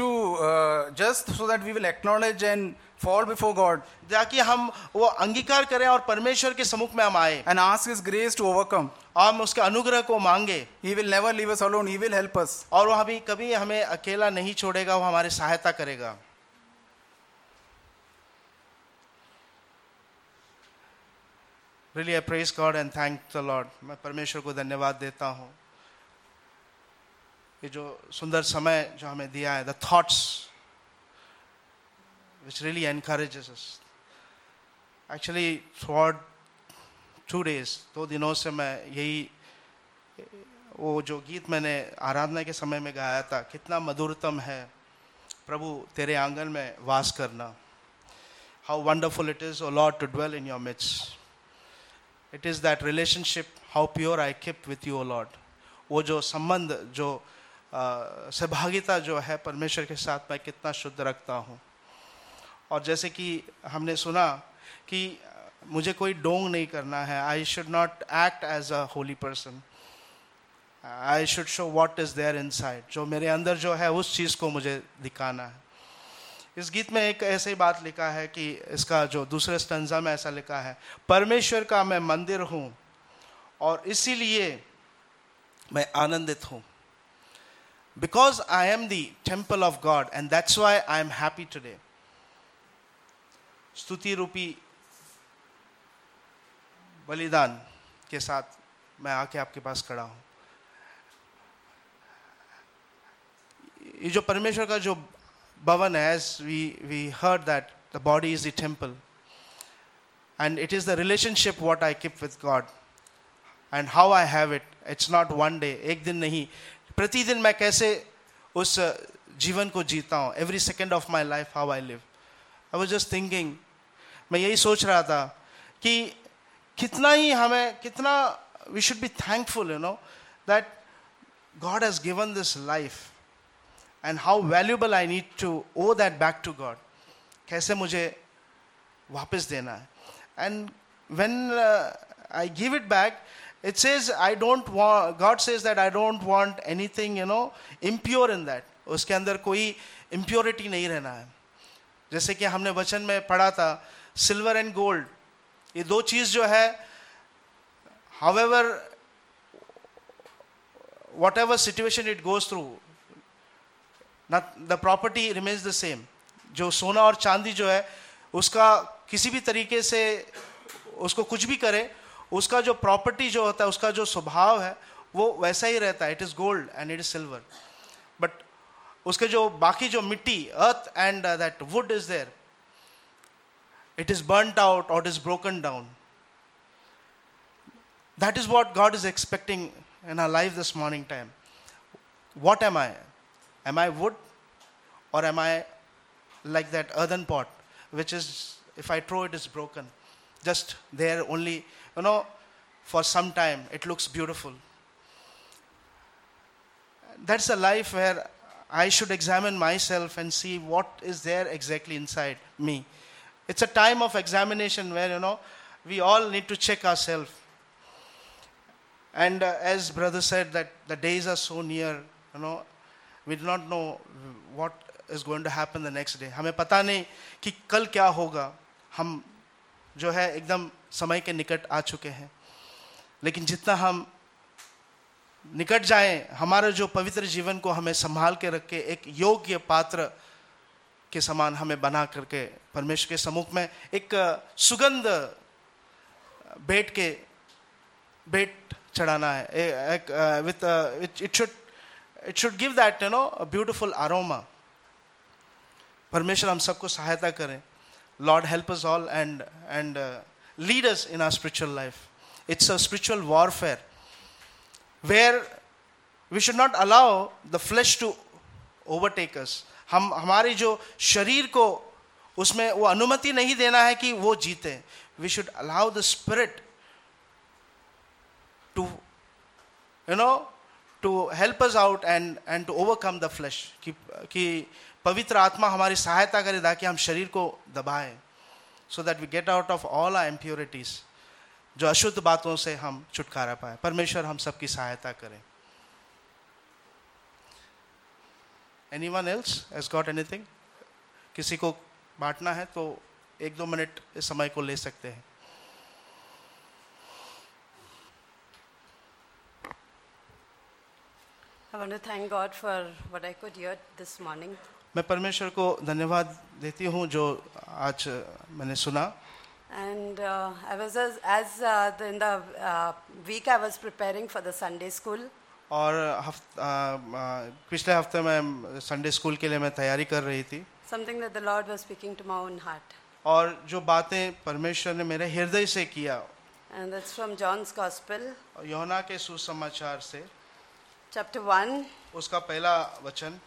just so that we will acknowledge and fall before God. ताकि हम वो अंगीकार करें और परमेश्वर के सम्मुख में हम आए. And ask his grace to overcome. हम उसके अनुग्रह को मांगे. He will never leave us alone. He will help us. और वो कभी हमें अकेला नहीं छोड़ेगा, वो हमारी सहायता करेगा. Really I praise God and thank the Lord. मैं परमेश्वर को धन्यवाद देता हूँ. ये जो सुंदर समय जो हमें दिया है, the thoughts which really encourages us. Actually throughout 2 days, 2 दिनों से मैं यही वो जो गीत मैंने आराधना के समय में गाया था, कितना मधुरतम है प्रभु तेरे आंगन में वास करना. How wonderful it is, O Lord, to dwell in your midst. It is that relationship, how pure I kept with you, O Lord. वो जो संबंध, जो सहभागिता जो है परमेश्वर के साथ, मैं कितना शुद्ध रखता हूँ. और जैसे कि हमने सुना कि मुझे कोई डोंग नहीं करना है. I should not act as a holy person. I should show what is there inside. जो मेरे अंदर जो है उस चीज़ को मुझे दिखाना है. इस गीत में एक ऐसे ही बात लिखा है कि इसका जो दूसरे स्टंजा में ऐसा लिखा है, परमेश्वर का मैं मंदिर हूँ और इसीलिए मैं आनंदित हूँ. Because I am the temple of God and that's why I am happy today. स्तुति रूपी बलिदान के साथ मैं आके आपके पास खड़ा हूँ. ये जो परमेश्वर का जो भवन है, as we heard that the body is the temple and it is the relationship what I keep with God and how I have it. It's not one day, एक दिन नहीं, प्रतिदिन मैं कैसे उस जीवन को जीता हूँ. Every second of my life how I live. I was just thinking, मैं यही सोच रहा था कि कितना ही हमें कितना we should be thankful, you know, that God has given this life and how valuable I need to owe that back to God. कैसे मुझे वापस देना है. And when I give it back, it says I don't want, God says that I don't want anything, you know, impure in that. उसके अंदर कोई impurity नहीं रहना है. जैसे कि हमने वचन में पढ़ा था, सिल्वर एंड गोल्ड, ये दो चीज़ जो है however, whatever situation it goes through, the property remains the same. जो सोना और चांदी जो है उसका किसी भी तरीके से उसको कुछ भी करे, उसका जो प्रॉपर्टी जो होता है, उसका जो स्वभाव है वो वैसा ही रहता है. It is gold and it is silver. But उसके जो बाकी जो मिट्टी, earth and that wood is there, it is burnt out or it is broken down. That is what God is expecting in our life this morning time. What am I? Am I wood, or am I like that earthen pot, which is, if I throw it, is broken, just there only, for some time it looks beautiful. That's a life where I should examine myself and see what is there exactly inside me. It's a time of examination where, we all need to check ourselves. And as brother said, that the days are so near, we do not know what is going to happen the next day. हमें पता नहीं कि कल क्या होगा. हम जो है एकदम समय के निकट आ चुके हैं. लेकिन जितना हम निकट जाएं, हमारा जो पवित्र जीवन को हमें संभाल के रख के एक योग्य पात्र के समान हमें बना करके परमेश्वर के सम्मुख में एक सुगंध भेंट चढ़ाना है. it should give that, a beautiful aroma. परमेश्वर हम सबको सहायता करें. Lord, help us all and lead us in our spiritual life. It's a spiritual warfare where we should not allow the flesh to overtake us. हम हमारी जो शरीर को उसमें वो अनुमति नहीं देना है कि वो जीते. We should allow the spirit to to help us out and to overcome the flesh. कि पवित्र आत्मा हमारी सहायता करे ताकि हम शरीर को दबाएं, so that we get out of all our impurities. जो अशुद्ध बातों से हम छुटकारा पाए. परमेश्वर हम सबकी सहायता करें. Anyone else has got anything? किसी को बांटना है तो 1-2 मिनट इस समय को ले सकते हैं. I want to thank God for what I could hear this morning. मैं परमेश्वर को धन्यवाद देती हूँ जो आज मैंने सुना. And I was in the week I was preparing for the Sunday school. और पिछले हफ्ते में संडे स्कूल के लिए मैं तैयारी कर रही थी. Something that the Lord was speaking to my own heart. और जो बातें परमेश्वर ने मेरे हृदय से किया. And that's from John's Gospel. यूहन्ना के सुसमाचार से. Chapter 1. उसका पहला वचन.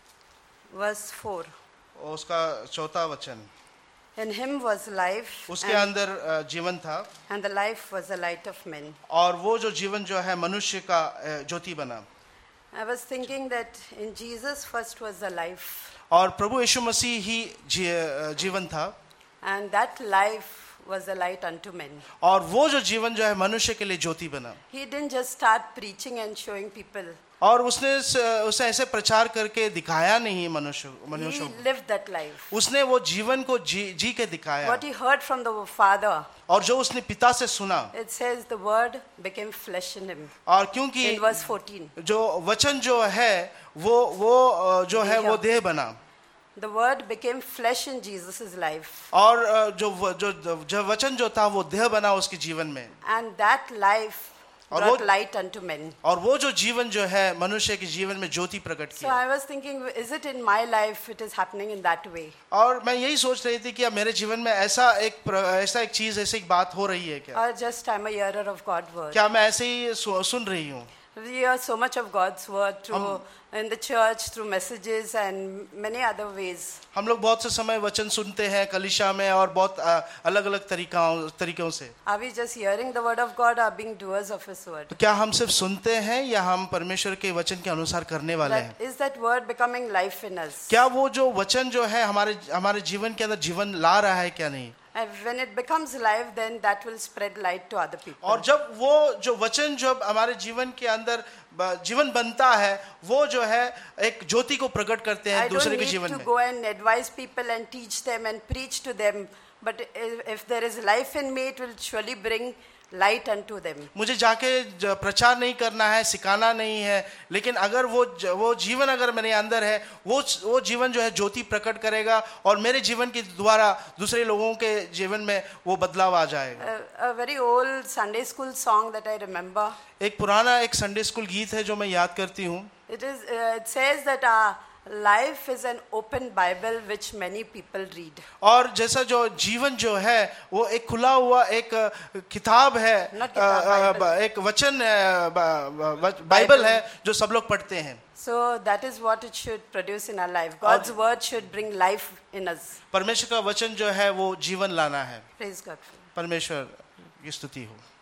Verse 4. और उसका चौथा वचन. In him was life. उसके अंदर जीवन था. And the life was the light of men. और वो जो जीवन जो है मनुष्य का ज्योति बना. I was thinking that in Jesus first was the life. और प्रभु यीशु मसीह ही जीवन था. And that life was the light unto men. और वो जो जीवन जो है मनुष्य के लिए ज्योति बना. He didn't just start preaching and showing people. और उसने उसे ऐसे प्रचार करके दिखाया नहीं मनुष्य He lived that life. उसने वो जीवन को जी के दिखाया. What he heard from the Father. और जो उसने पिता से सुना. It says the word became flesh in him. और क्योंकि in verse 14. जो वचन जो है वो जो है वो देह बना. The word became flesh in Jesus' life. और जो वचन जो था वो देह बना उसके जीवन में. And that life brought light unto men. और वो जो जीवन जो है मनुष्य के जीवन में ज्योति प्रकट किया. So I was thinking, is it in my life it is happening in that way? और मैं यही सोच रही थी कि अब मेरे जीवन में ऐसा एक चीज ऐसी एक बात हो रही है क्या? Or just I'm a hearer of God's word. क्या मैं ऐसे ही सुन रही हूँ? We hear so much of God's word through in the church, through messages and many other ways. हम लोग बहुत से समय वचन सुनते हैं कलीसिया में और बहुत अलग-अलग तरीकों से. Are we just hearing the word of God or being doers of His word? क्या हम सिर्फ सुनते हैं या हम परमेश्वर के वचन के अनुसार करने वाले हैं? Is that word becoming life in us? क्या वो जो वचन जो है हमारे जीवन के अंदर जीवन ला रहा है क्या नहीं? And when it becomes life, then that will spread light to other people. और जब वो जो वचन जब हमारे जीवन के अंदर जीवन बनता है वो जो है एक ज्योति को प्रकट करते हैं दूसरे के जीवन में. I don't need to go and advise people and teach them and preach to them, but if there is life in me, it will surely bring light unto them. मुझे जाके प्रचार नहीं करना है, सिखाना नहीं है, लेकिन अगर वो जीवन अगर मेरे अंदर है, वो जीवन जो है ज्योति प्रकट करेगा और मेरे जीवन के द्वारा दूसरे लोगों के जीवन में वो बदलाव आ जाएगा. A very old Sunday school song that I remember. एक पुराना एक संडे स्कूल गीत है जो मैं याद करती हूँ. It says that life is an open Bible which many people read. और जैसा जो जीवन जो है वो एक खुला हुआ एक किताब है, Not kitab, एक वचन बाइबल है जो सब लोग पढ़ते हैं. So that is what it should produce in our life. God's word should bring life in us. परमेश्वर का वचन जो है वो जीवन लाना है. Praise God. परमेश्वर की स्तुति हो.